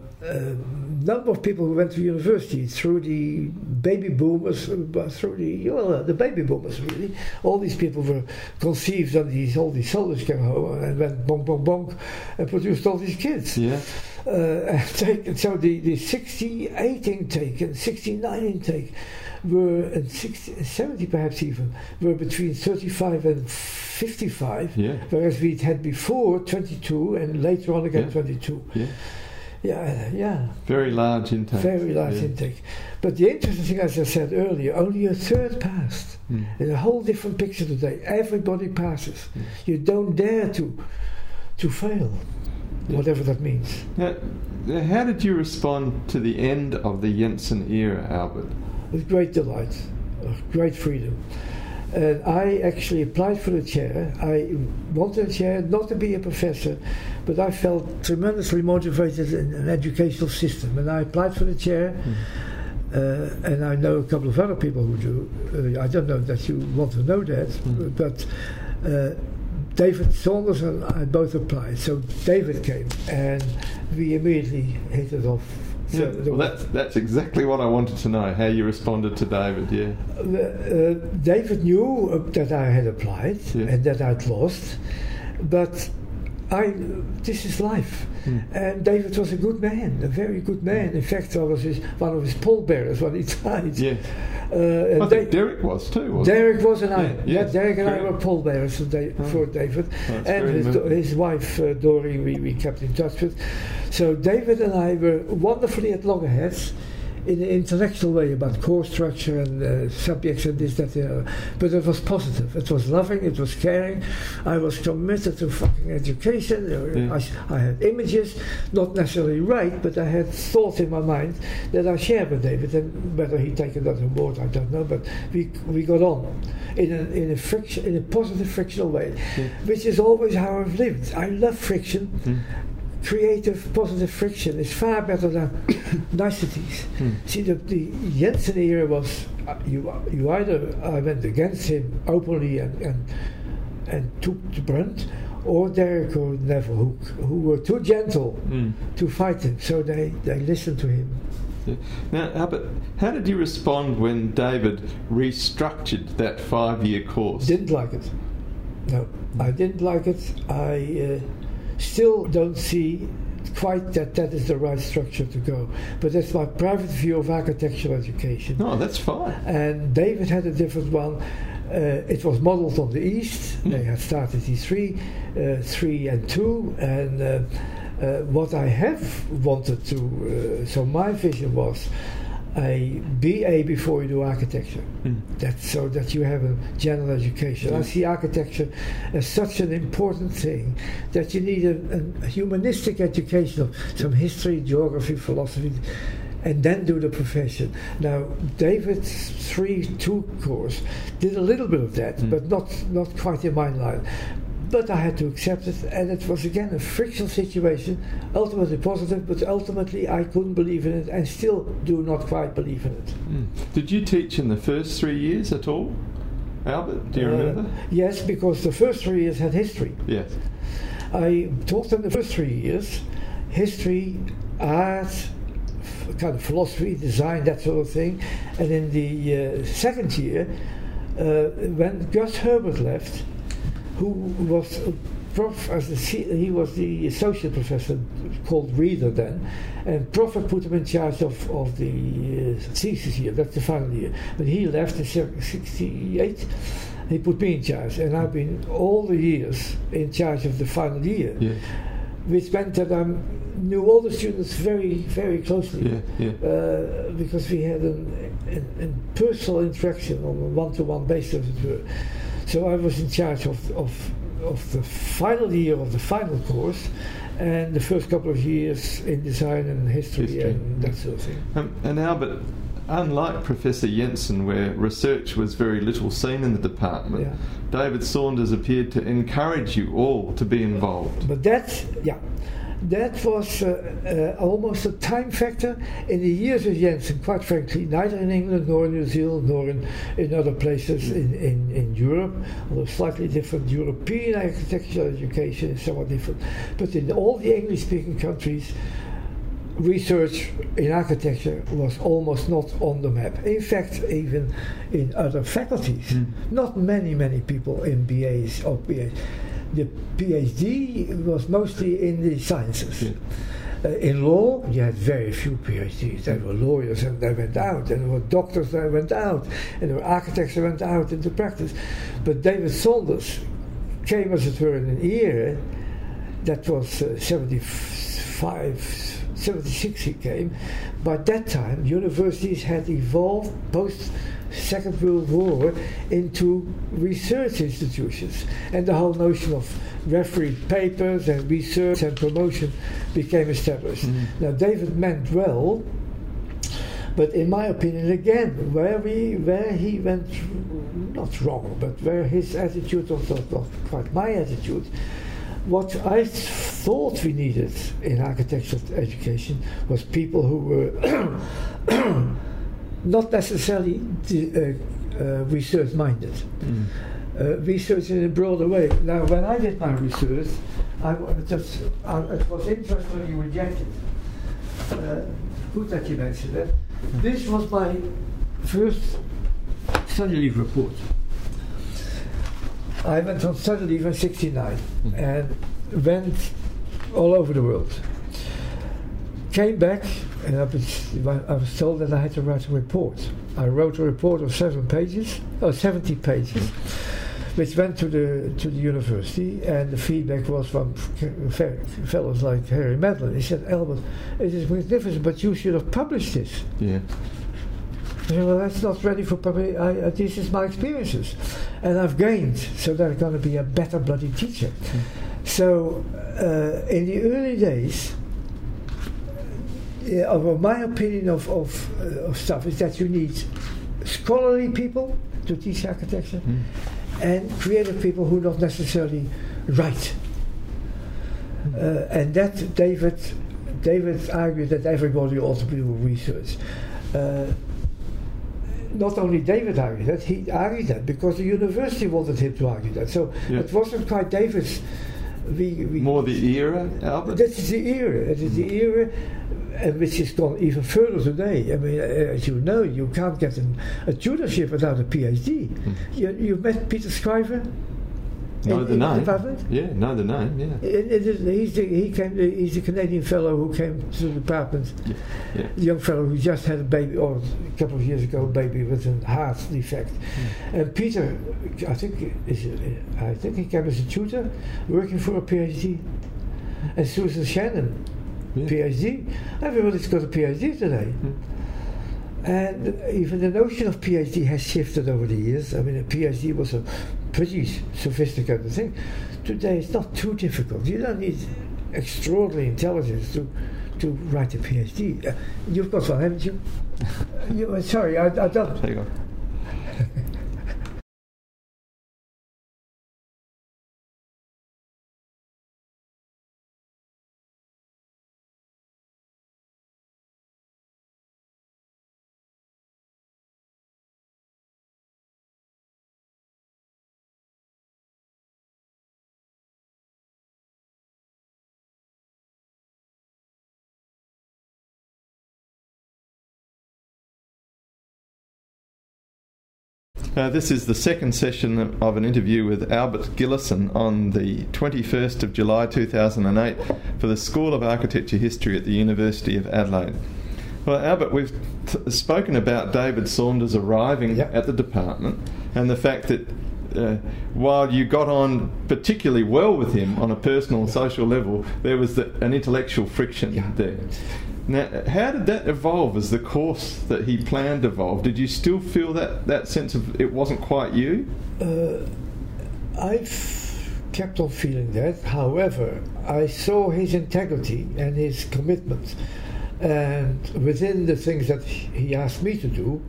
number of people who went to university through the baby boomers, the baby boomers really. All these people were conceived and all these soldiers came home and went bonk, bonk, bonk and produced all these kids. Yeah. So the 68 intake and 69 intake were, and 60, 70 perhaps even, were between 35 and 55, whereas we had before 22 and later on again 22. Yeah. Very large intake. Very large intake. But the interesting thing, as I said earlier, only a third passed. It's a whole different picture today. Everybody passes. You don't dare to fail, whatever that means. Now, how did you respond to the end of the Jensen era, Albert? With great delight, great freedom. And I actually applied for the chair. I wanted a chair, not to be a professor, but I felt tremendously motivated in an educational system. And I applied for the chair, and I know a couple of other people who do. I don't know that you want to know that, but David Saunders and I both applied. So David came, and we immediately hit it off. So well, that's exactly what I wanted to know, how you responded to David, David knew that I had applied and that I'd lost, but this is life. And David was a good man, a very good man. In fact, I was one of his pallbearers when he died. I think Derek was too, wasn't Derek was, and Derek and I were pallbearers for David. And his wife, Dory, we kept in touch with. So David and I were wonderfully at loggerheads in an intellectual way about core structure and subjects and this, that, but it was positive. It was loving, it was caring. I was committed to fucking education. I had images, not necessarily right, but I had thoughts in my mind that I shared with David, and whether he'd taken that on board, I don't know, but we got on in a positive frictional way, which is always how I've lived. I love friction. Creative, positive friction is far better than niceties. See, the Jensen era was you either I went against him openly and took the brunt, or Derek or Neville, who were too gentle to fight him, so they listened to him. Now, Albert, how did you respond when David restructured that 5-year course? Didn't like it. No, I didn't like it. I still don't see quite that is the right structure to go. But that's my private view of architectural education. No, that's fine. And David had a different one. It was modelled on the East. They had started E3, 3 and 2. And what I have wanted to... so my vision was... a BA before you do architecture. That's so that you have a general education. I see architecture as such an important thing that you need a humanistic education of some history, geography, philosophy, and then do the profession. Now, David's 3-2 course did a little bit of that, but not quite in my line. But I had to accept it, and it was again a frictional situation, ultimately positive, but ultimately I couldn't believe in it, and still do not quite believe in it. Did you teach in the first 3 years at all, Albert? Do you remember? Yes, because the first 3 years had history. Yes. I taught in the first 3 years history, art, kind of philosophy, design, that sort of thing. And in the second year, when Gus Herbert left, who was a prof, he was the associate professor called Reader then, and Prof had put him in charge of the thesis year, that's the final year. When he left in 1968, he put me in charge, and I've been all the years in charge of the final year. Yeah. Which meant that I knew all the students very, very closely, because we had a personal interaction on a one-to-one basis, as it were. So I was in charge of the final year of the final course, and the first couple of years in design and history. And that sort of thing. And Albert, unlike Professor Jensen, where research was very little seen in the department, David Saunders appeared to encourage you all to be involved. But that was almost a time factor. In the years of Jensen, quite frankly, neither in England nor in New Zealand nor in other places in Europe, although slightly different. European architectural education is somewhat different. But in all the English-speaking countries, research in architecture was almost not on the map. In fact, even in other faculties, not many people in BAs or PhDs. The PhD was mostly in the sciences. In law, you had very few PhDs. There were lawyers and they went out, and there were doctors that went out, and there were architects that went out into practice. But David Saunders came, as it were, in an era that was 76 he came. By that time, universities had evolved post-Second World War into research institutions, and the whole notion of refereed papers and research and promotion became established. Now, David meant well, but in my opinion, again, where he went not wrong, but where his attitude was not quite my attitude. What I thought we needed in architectural education was people who were not necessarily research-minded. Research in a broader way. Now, when I did my research, it was interestingly rejected. Good that you mentioned that. This was my first study leave report. I went on study leave in '69 and went all over the world. Came back, and I was told that I had to write a report. I wrote a report of 70 pages, which went to the university, and the feedback was from fellows like Harry Medlin. He said, "Albert, it is magnificent, but you should have published this." Yeah. I said, "Well, that's not ready for public. This is my experiences, and I've gained, so that I'm going to be a better bloody teacher." So, in the early days, my opinion of stuff is that you need scholarly people to teach architecture, and creative people who not necessarily write. And that David argued that everybody ought to do research. Not only David argued that, he argued that because the university wanted him to argue that. So it wasn't quite David's. More the era, Albert? That is the era. It is the era, which has gone even further today. I mean, as you know, you can't get a tutorship without a PhD. You met Peter Scriver? Know the name. Yeah, know the name, yeah. He's the Canadian fellow who came to the department. Yeah. The young fellow who just had a baby, or a couple of years ago, a baby with a heart defect. And Peter, I think he came as a tutor, working for a PhD. And Susan Shannon, PhD. Everybody's got a PhD today. And even the notion of PhD has shifted over the years. I mean, a PhD was a pretty sophisticated thing. Today it's not too difficult. You don't need extraordinary intelligence to write a PhD. You've got one, haven't you? Sorry, I don't. There you go. This is the second session of an interview with Albert Gillison on the 21st of July 2008 for the School of Architecture History at the University of Adelaide. Well, Albert, we've spoken about David Saunders arriving at the department and the fact that while you got on particularly well with him on a personal and social level, there was an intellectual friction there. Now, how did that evolve as the course that he planned evolved? Did you still feel that sense of it wasn't quite you? I've kept on feeling that. However, I saw his integrity and his commitment. And within the things that he asked me to do,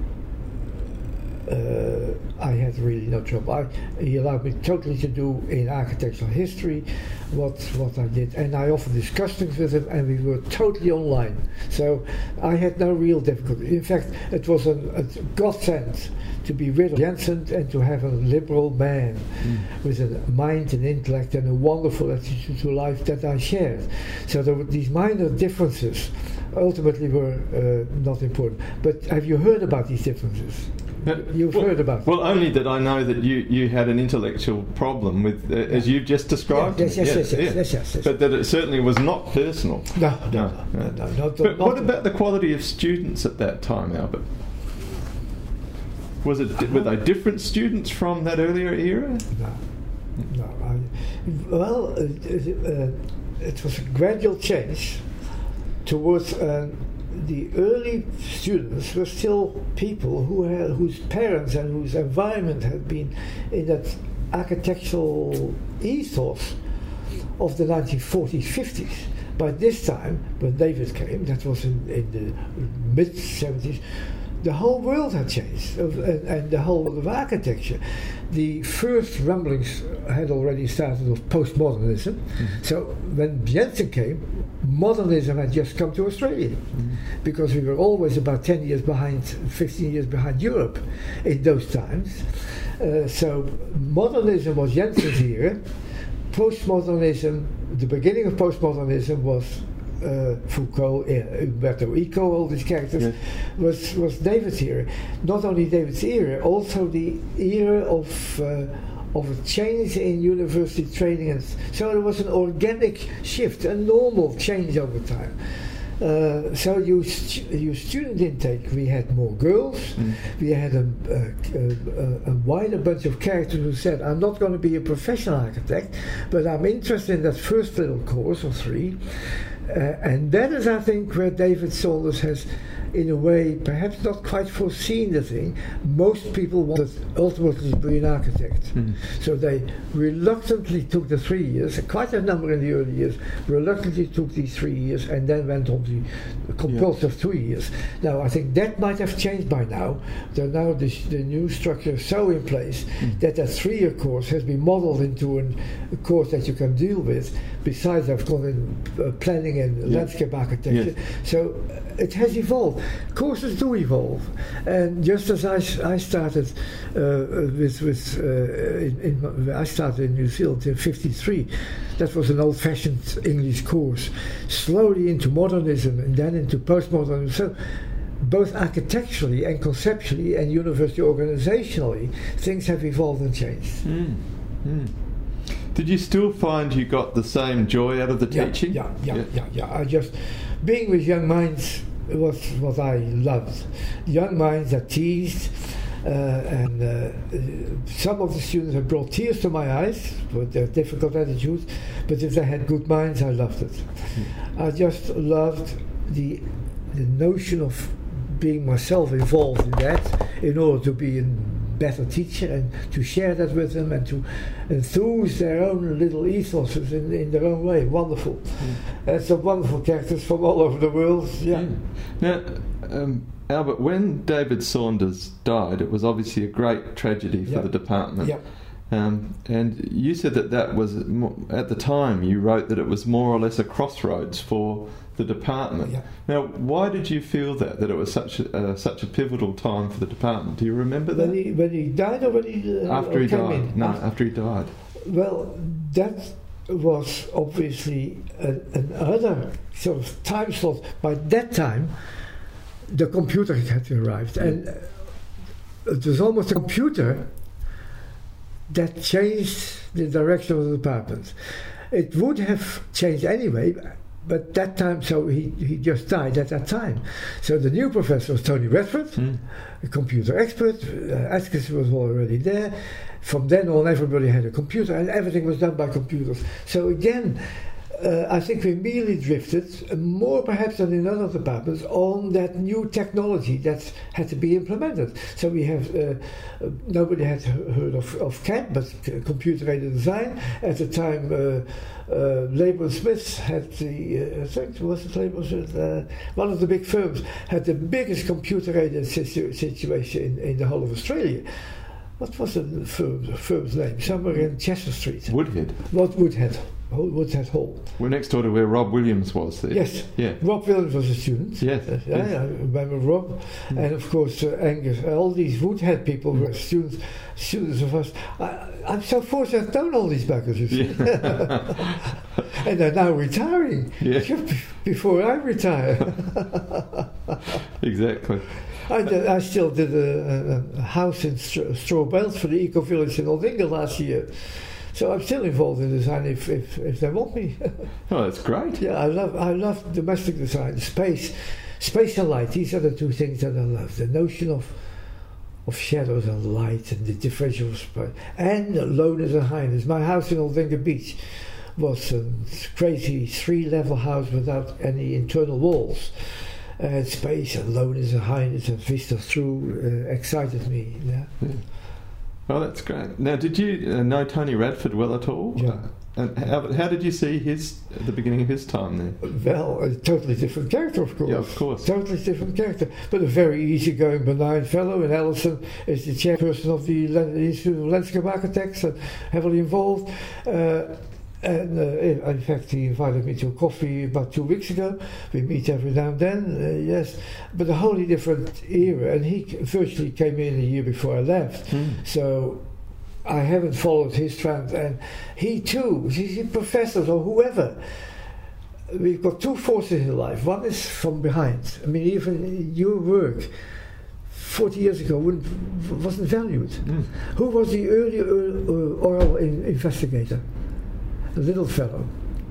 I had really no trouble. He allowed me totally to do in architectural history what I did, and I often discussed things with him, and we were totally online. So I had no real difficulty. In fact, it was a godsend to be rid of Jensen and to have a liberal man with a mind and intellect and a wonderful attitude to life that I shared. So there were these minor differences ultimately were not important. But have you heard about these differences? You've heard about them. Well, only that I know that you had an intellectual problem with, as you've just described. Yes. But that it certainly was not personal. No. But what about the quality of students at that time, Albert? Were they different students from that earlier era? No. It was a gradual change towards. The early students were still people whose parents and whose environment had been in that architectural ethos of the 1940s, 50s. By this time, when David came, that was in the mid-70s, the whole world had changed, and the whole world of architecture. The first rumblings had already started of postmodernism. So when Jensen came, modernism had just come to Australia, because we were always about 10 years behind, 15 years behind Europe in those times. So modernism was Jensen's era. Postmodernism, the beginning of postmodernism was Foucault, Umberto Eco, all these characters, was David's era. Not only David's era, also the era of a change in university training, and so there was an organic shift, a normal change over time. So you student intake, we had more girls, we had a wider bunch of characters who said, I'm not going to be a professional architect, but I'm interested in that first little course of 3. And that is, I think, where David Saunders has, in a way, perhaps not quite foreseen the thing. Most people wanted ultimately to be an architect. So they reluctantly took the 3 years, quite a number in the early years, reluctantly took these 3 years and then went on to the compulsive 2 years. Now, I think that might have changed by now. Now the new structure is so in place that 3-year course has been modeled into a course that you can deal with. Besides, I've gone in planning and landscape architecture. So it has evolved. Courses do evolve, and just as I started I started in New Zealand in '53. That was an old-fashioned English course, slowly into modernism and then into postmodernism. So both architecturally and conceptually and university organizationally, things have evolved and changed. Did you still find you got the same joy out of the teaching? Yeah. I just, being with young minds was what I loved. Young minds that teased, and some of the students have brought tears to my eyes with their difficult attitudes, but if they had good minds, I loved it. I just loved the notion of being myself involved in that in order to be a better teacher and to share that with them and to enthuse their own little ethoses in their own way. Wonderful. And some wonderful characters from all over the world. Yeah. Now, Albert, when David Saunders died, it was obviously a great tragedy for the department. Yeah. And you said that was, at the time, you wrote that it was more or less a crossroads for the department. Yeah. Now, why did you feel that it was such a pivotal time for the department? Do you remember that? When he died, or when he after he came died? in? No, after he died. Well, that was obviously another sort of time slot. By that time, the computer had arrived, and it was almost a computer that changed the direction of the department. It would have changed anyway, but that time, so he just died at that time. So the new professor was Tony Redford, a computer expert. Atkinson was already there. From then on, everybody had a computer, and everything was done by computers. So again, I think we immediately drifted, more perhaps than in other departments, on that new technology that had to be implemented. So we have, nobody had heard of CAD, but computer-aided design. At the time, Labour and Smith had the, I think, was it Labour and Smith? One of the big firms had the biggest computer-aided situation in the whole of Australia. What was the firm's name? Somewhere in Chester Street. Woodhead. Woodhead Hall. We're next door to where Rob Williams was there. Yes. Yeah. Rob Williams was a student. Yes. I remember Rob. And of course Angus. All these Woodhead people were students of us. I'm so fortunate I've known all these buggers, you see. Yeah. And they're now retiring. Yeah. Before I retire. Exactly. I still did a house in Straw Belt for the Eco Village in Aldinga last year. So I'm still involved in design if they want me. Oh, that's great. Yeah, I love domestic design, space and light. These are the two things that I love. The notion of shadows and light and the differential of space. And lowness and highness. My house in Aldinga Beach was a crazy 3-level house without any internal walls. And space and lowness and highness and vista through excited me. Yeah. Oh, that's great. Now, did you know Tony Radford well at all? Yeah. And how did you see at the beginning of his time there? Well, a totally different character, of course. Yeah, of course. Totally different character. But a very easigoing, benign fellow. And Ellison is the chairperson of the Institute of Landscape Architects and heavily involved. And in fact, he invited me to a coffee about 2 weeks ago. We meet every now and then, yes. But a wholly different era. And he virtually came in a year before I left. So I haven't followed his trend. And he too, he's professors or whoever. We've got two forces in life. One is from behind. I mean, even your work 40 years ago wasn't valued. Who was the early oral investigator? A little fellow.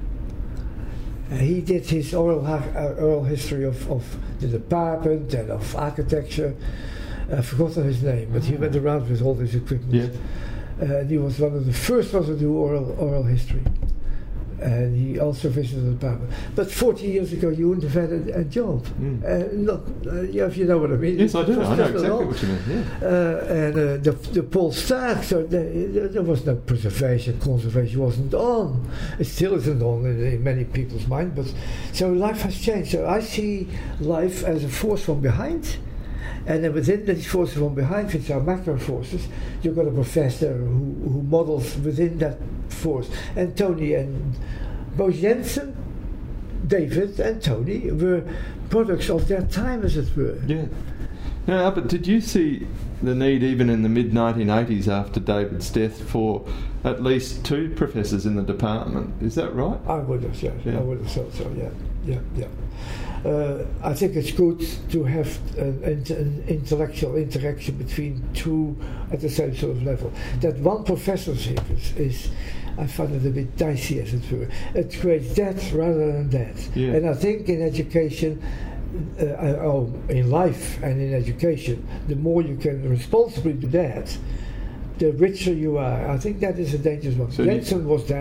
He did his oral history of the department and of architecture. I've forgotten his name, but he went around with all this equipment. Yeah. And he was one of the first ones to do oral history. And he also visited the department. But 40 years ago, you wouldn't have had a job. If you know what I mean. Yes, I do. I know exactly what you mean. Yeah. And the Paul Stark, so there was no conservation wasn't on. It still isn't on in many people's mind. But so life has changed. So I see life as a force from behind. And then within these forces from behind, which are macro forces, you've got a professor who models within that force. And Tony and both Jensen, David and Tony were products of their time, as it were. Yeah. Now, Albert, did you see the need, even in the mid-1980s after David's death, for at least 2 professors in the department? Is that right? I would have, yes. Yeah. I would have thought so, yeah. I think it's good to have an intellectual interaction between 2 at the same sort of level. That one professorship is I find it a bit dicey, as it were. It creates that rather than that. Yeah. And I think in education, in life and in education, the more you can responsibly do that, the richer you are. I think that is a dangerous one. So Jensen was that.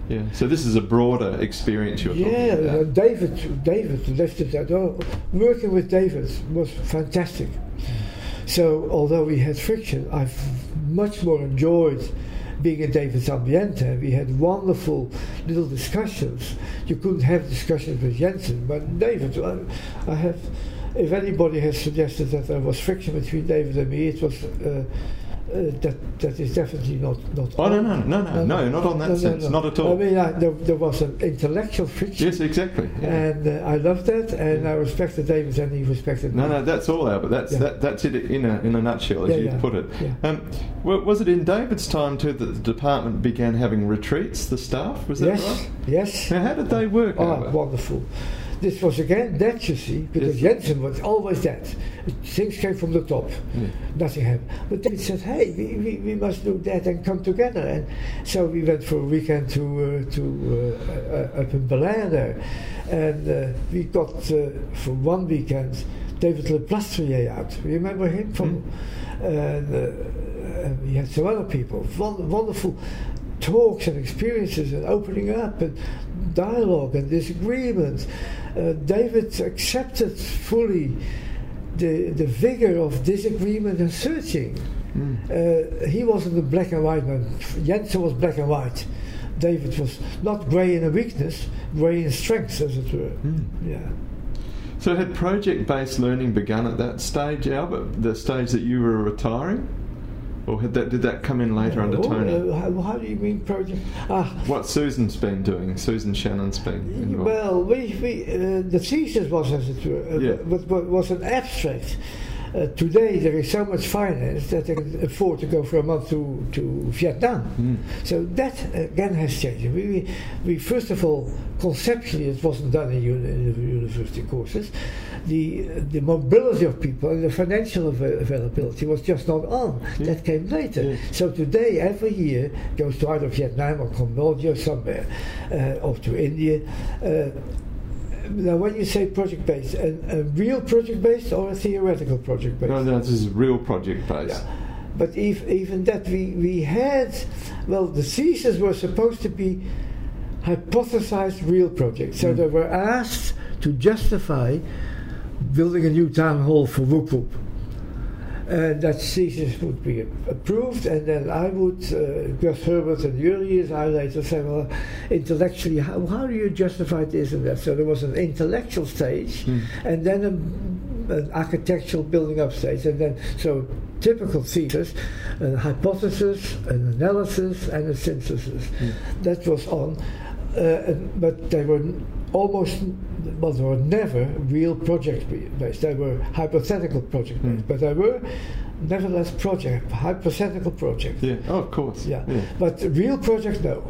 Yeah. So this is a broader experience you're talking Yeah, about. David lifted that. Oh, working with David was fantastic. So although we had friction, I've much more enjoyed being in David's ambiente. We had wonderful little discussions. You couldn't have discussions with Jensen, but David, I have. If anybody has suggested that there was friction between David and me, it was that is definitely not. Oh no, not on that sense, not at all. I mean, there was an intellectual friction. Yes, exactly. Yeah. And I loved that, and I respected David, and he respected me. No, that's all, Albert. That's it in a nutshell, as you put it. Yeah. Was it in David's time too that the department began having retreats? The staff, was that right? Yes. Now, how did they work? Albert? Wonderful. This was again that, you see, because Jensen was always that. Things came from the top. Yeah. Nothing happened. But David said, hey, we must do that and come together. And so we went for a weekend to up in Berlin there. And we got, for one weekend, David Le Plastrier out. Remember him? From? And we had some other people. Wonderful talks and experiences and opening up and dialogue and disagreements. David accepted fully the vigor of disagreement and searching. He wasn't a black and white man. Jensen was black and white. David was not grey in a weakness, grey in strength, as it were. Yeah. So had project-based learning begun at that stage, Albert, the stage that you were retiring? Or did that come in later under Tony? How do you mean project? What Susan's been doing, Susan Shannon's been involved. Well, the thesis was, as it were, was an abstract. Today there is so much finance that they can afford to go for a month to Vietnam. So that again has changed. We first of all, conceptually, it wasn't done in the university courses. The mobility of people and the financial availability was just not on. That came later. So today, every year, goes to either Vietnam or Cambodia or somewhere, or to India. Now, when you say project-based, a real project-based or a theoretical project-based? No, this is real project-based. Yeah. But even that, we had, well, the theses were supposed to be hypothesized real projects. So they were asked to justify building a new town hall for Whoop Whoop. And that thesis would be approved, and then I would, Gus Herbert in the early years, I later say, well, intellectually, how do you justify this and that? So there was an intellectual stage, and then an architectural building up stage, and then, so typical thesis, a hypothesis, an analysis, and a synthesis. That was on, but they were they were never real project-based. They were hypothetical project-based, but they were nevertheless hypothetical projects. Yeah, of course. Yeah. But real projects, no.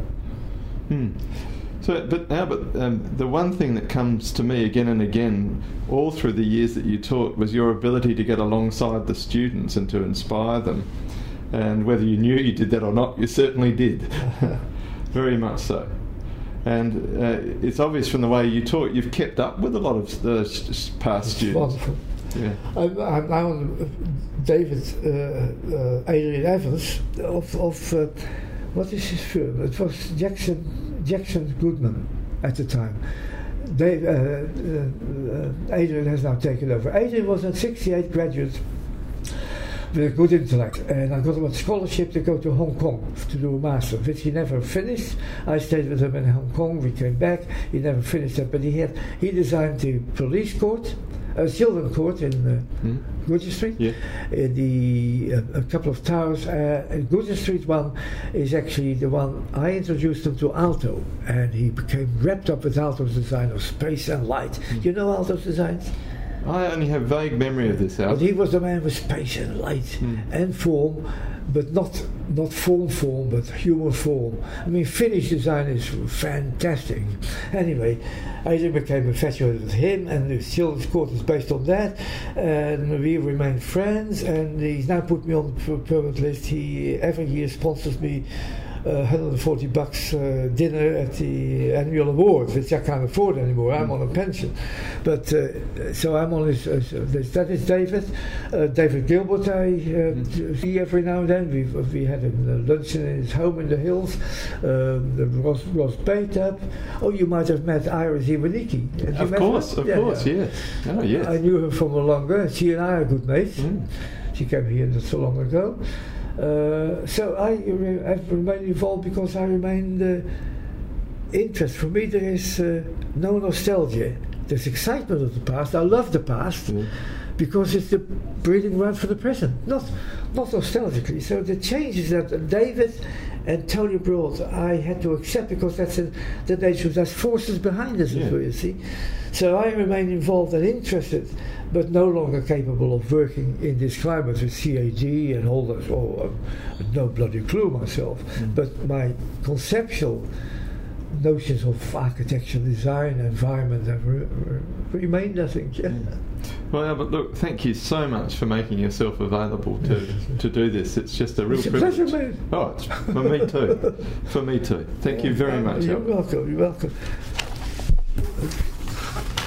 So, but the one thing that comes to me again and again, all through the years that you taught, was your ability to get alongside the students and to inspire them. And whether you knew you did that or not, you certainly did. Very much so. And it's obvious from the way you taught, you've kept up with a lot of the past students. Wonderful. Yeah. I'm now on David Adrian Evans of what is his firm? It was Jackson Goodman at the time. Adrian has now taken over. Adrian was a 68 graduate with a good intellect, and I got him a scholarship to go to Hong Kong to do a master, which he never finished. I stayed with him in Hong Kong. We came back. He never finished it, but he designed the police court, children's court in Goodger Street. Yeah. A couple of towers. Goodger Street one is actually the one I introduced him to Aalto, and he became wrapped up with Aalto's design of space and light. You know Aalto's designs? I only have vague memory of this, Albert. But he was the man with space and light and form, but not form, but human form. I mean, Finnish design is fantastic. Anyway, I became infatuated with him, and the children's court is based on that, and we remained friends, and he's now put me on the permanent list. He every year sponsors me $140 dinner at the annual awards, which I can't afford anymore. I'm on a pension, but so I'm on his. That is David. David Gilbert, I see every now and then. We had a luncheon in his home in the hills. Ross Baytap. Oh, you might have met Iris Iwanicki. Of course, yes. Oh, yes. I knew her from longer. She and I are good mates. She came here not so long ago. So I've remained involved because I remain interested. For me, there is no nostalgia. There's excitement of the past. I love the past because it's the breeding ground for the present, not nostalgically. So the changes that David and Tony brought, I had to accept because that's the nature. There's forces behind us as well, you see. So I remain involved and interested, but no longer capable of working in this climate with CAG and all that. No bloody clue myself. But my conceptual notions of architecture, design, environment have remained, I think. Well, Albert, look, thank you so much for making yourself available to do this. It's just a real privilege. Pleasure, mate. Oh, it's for me too. For me too. Thank you very much. You're welcome. You're welcome.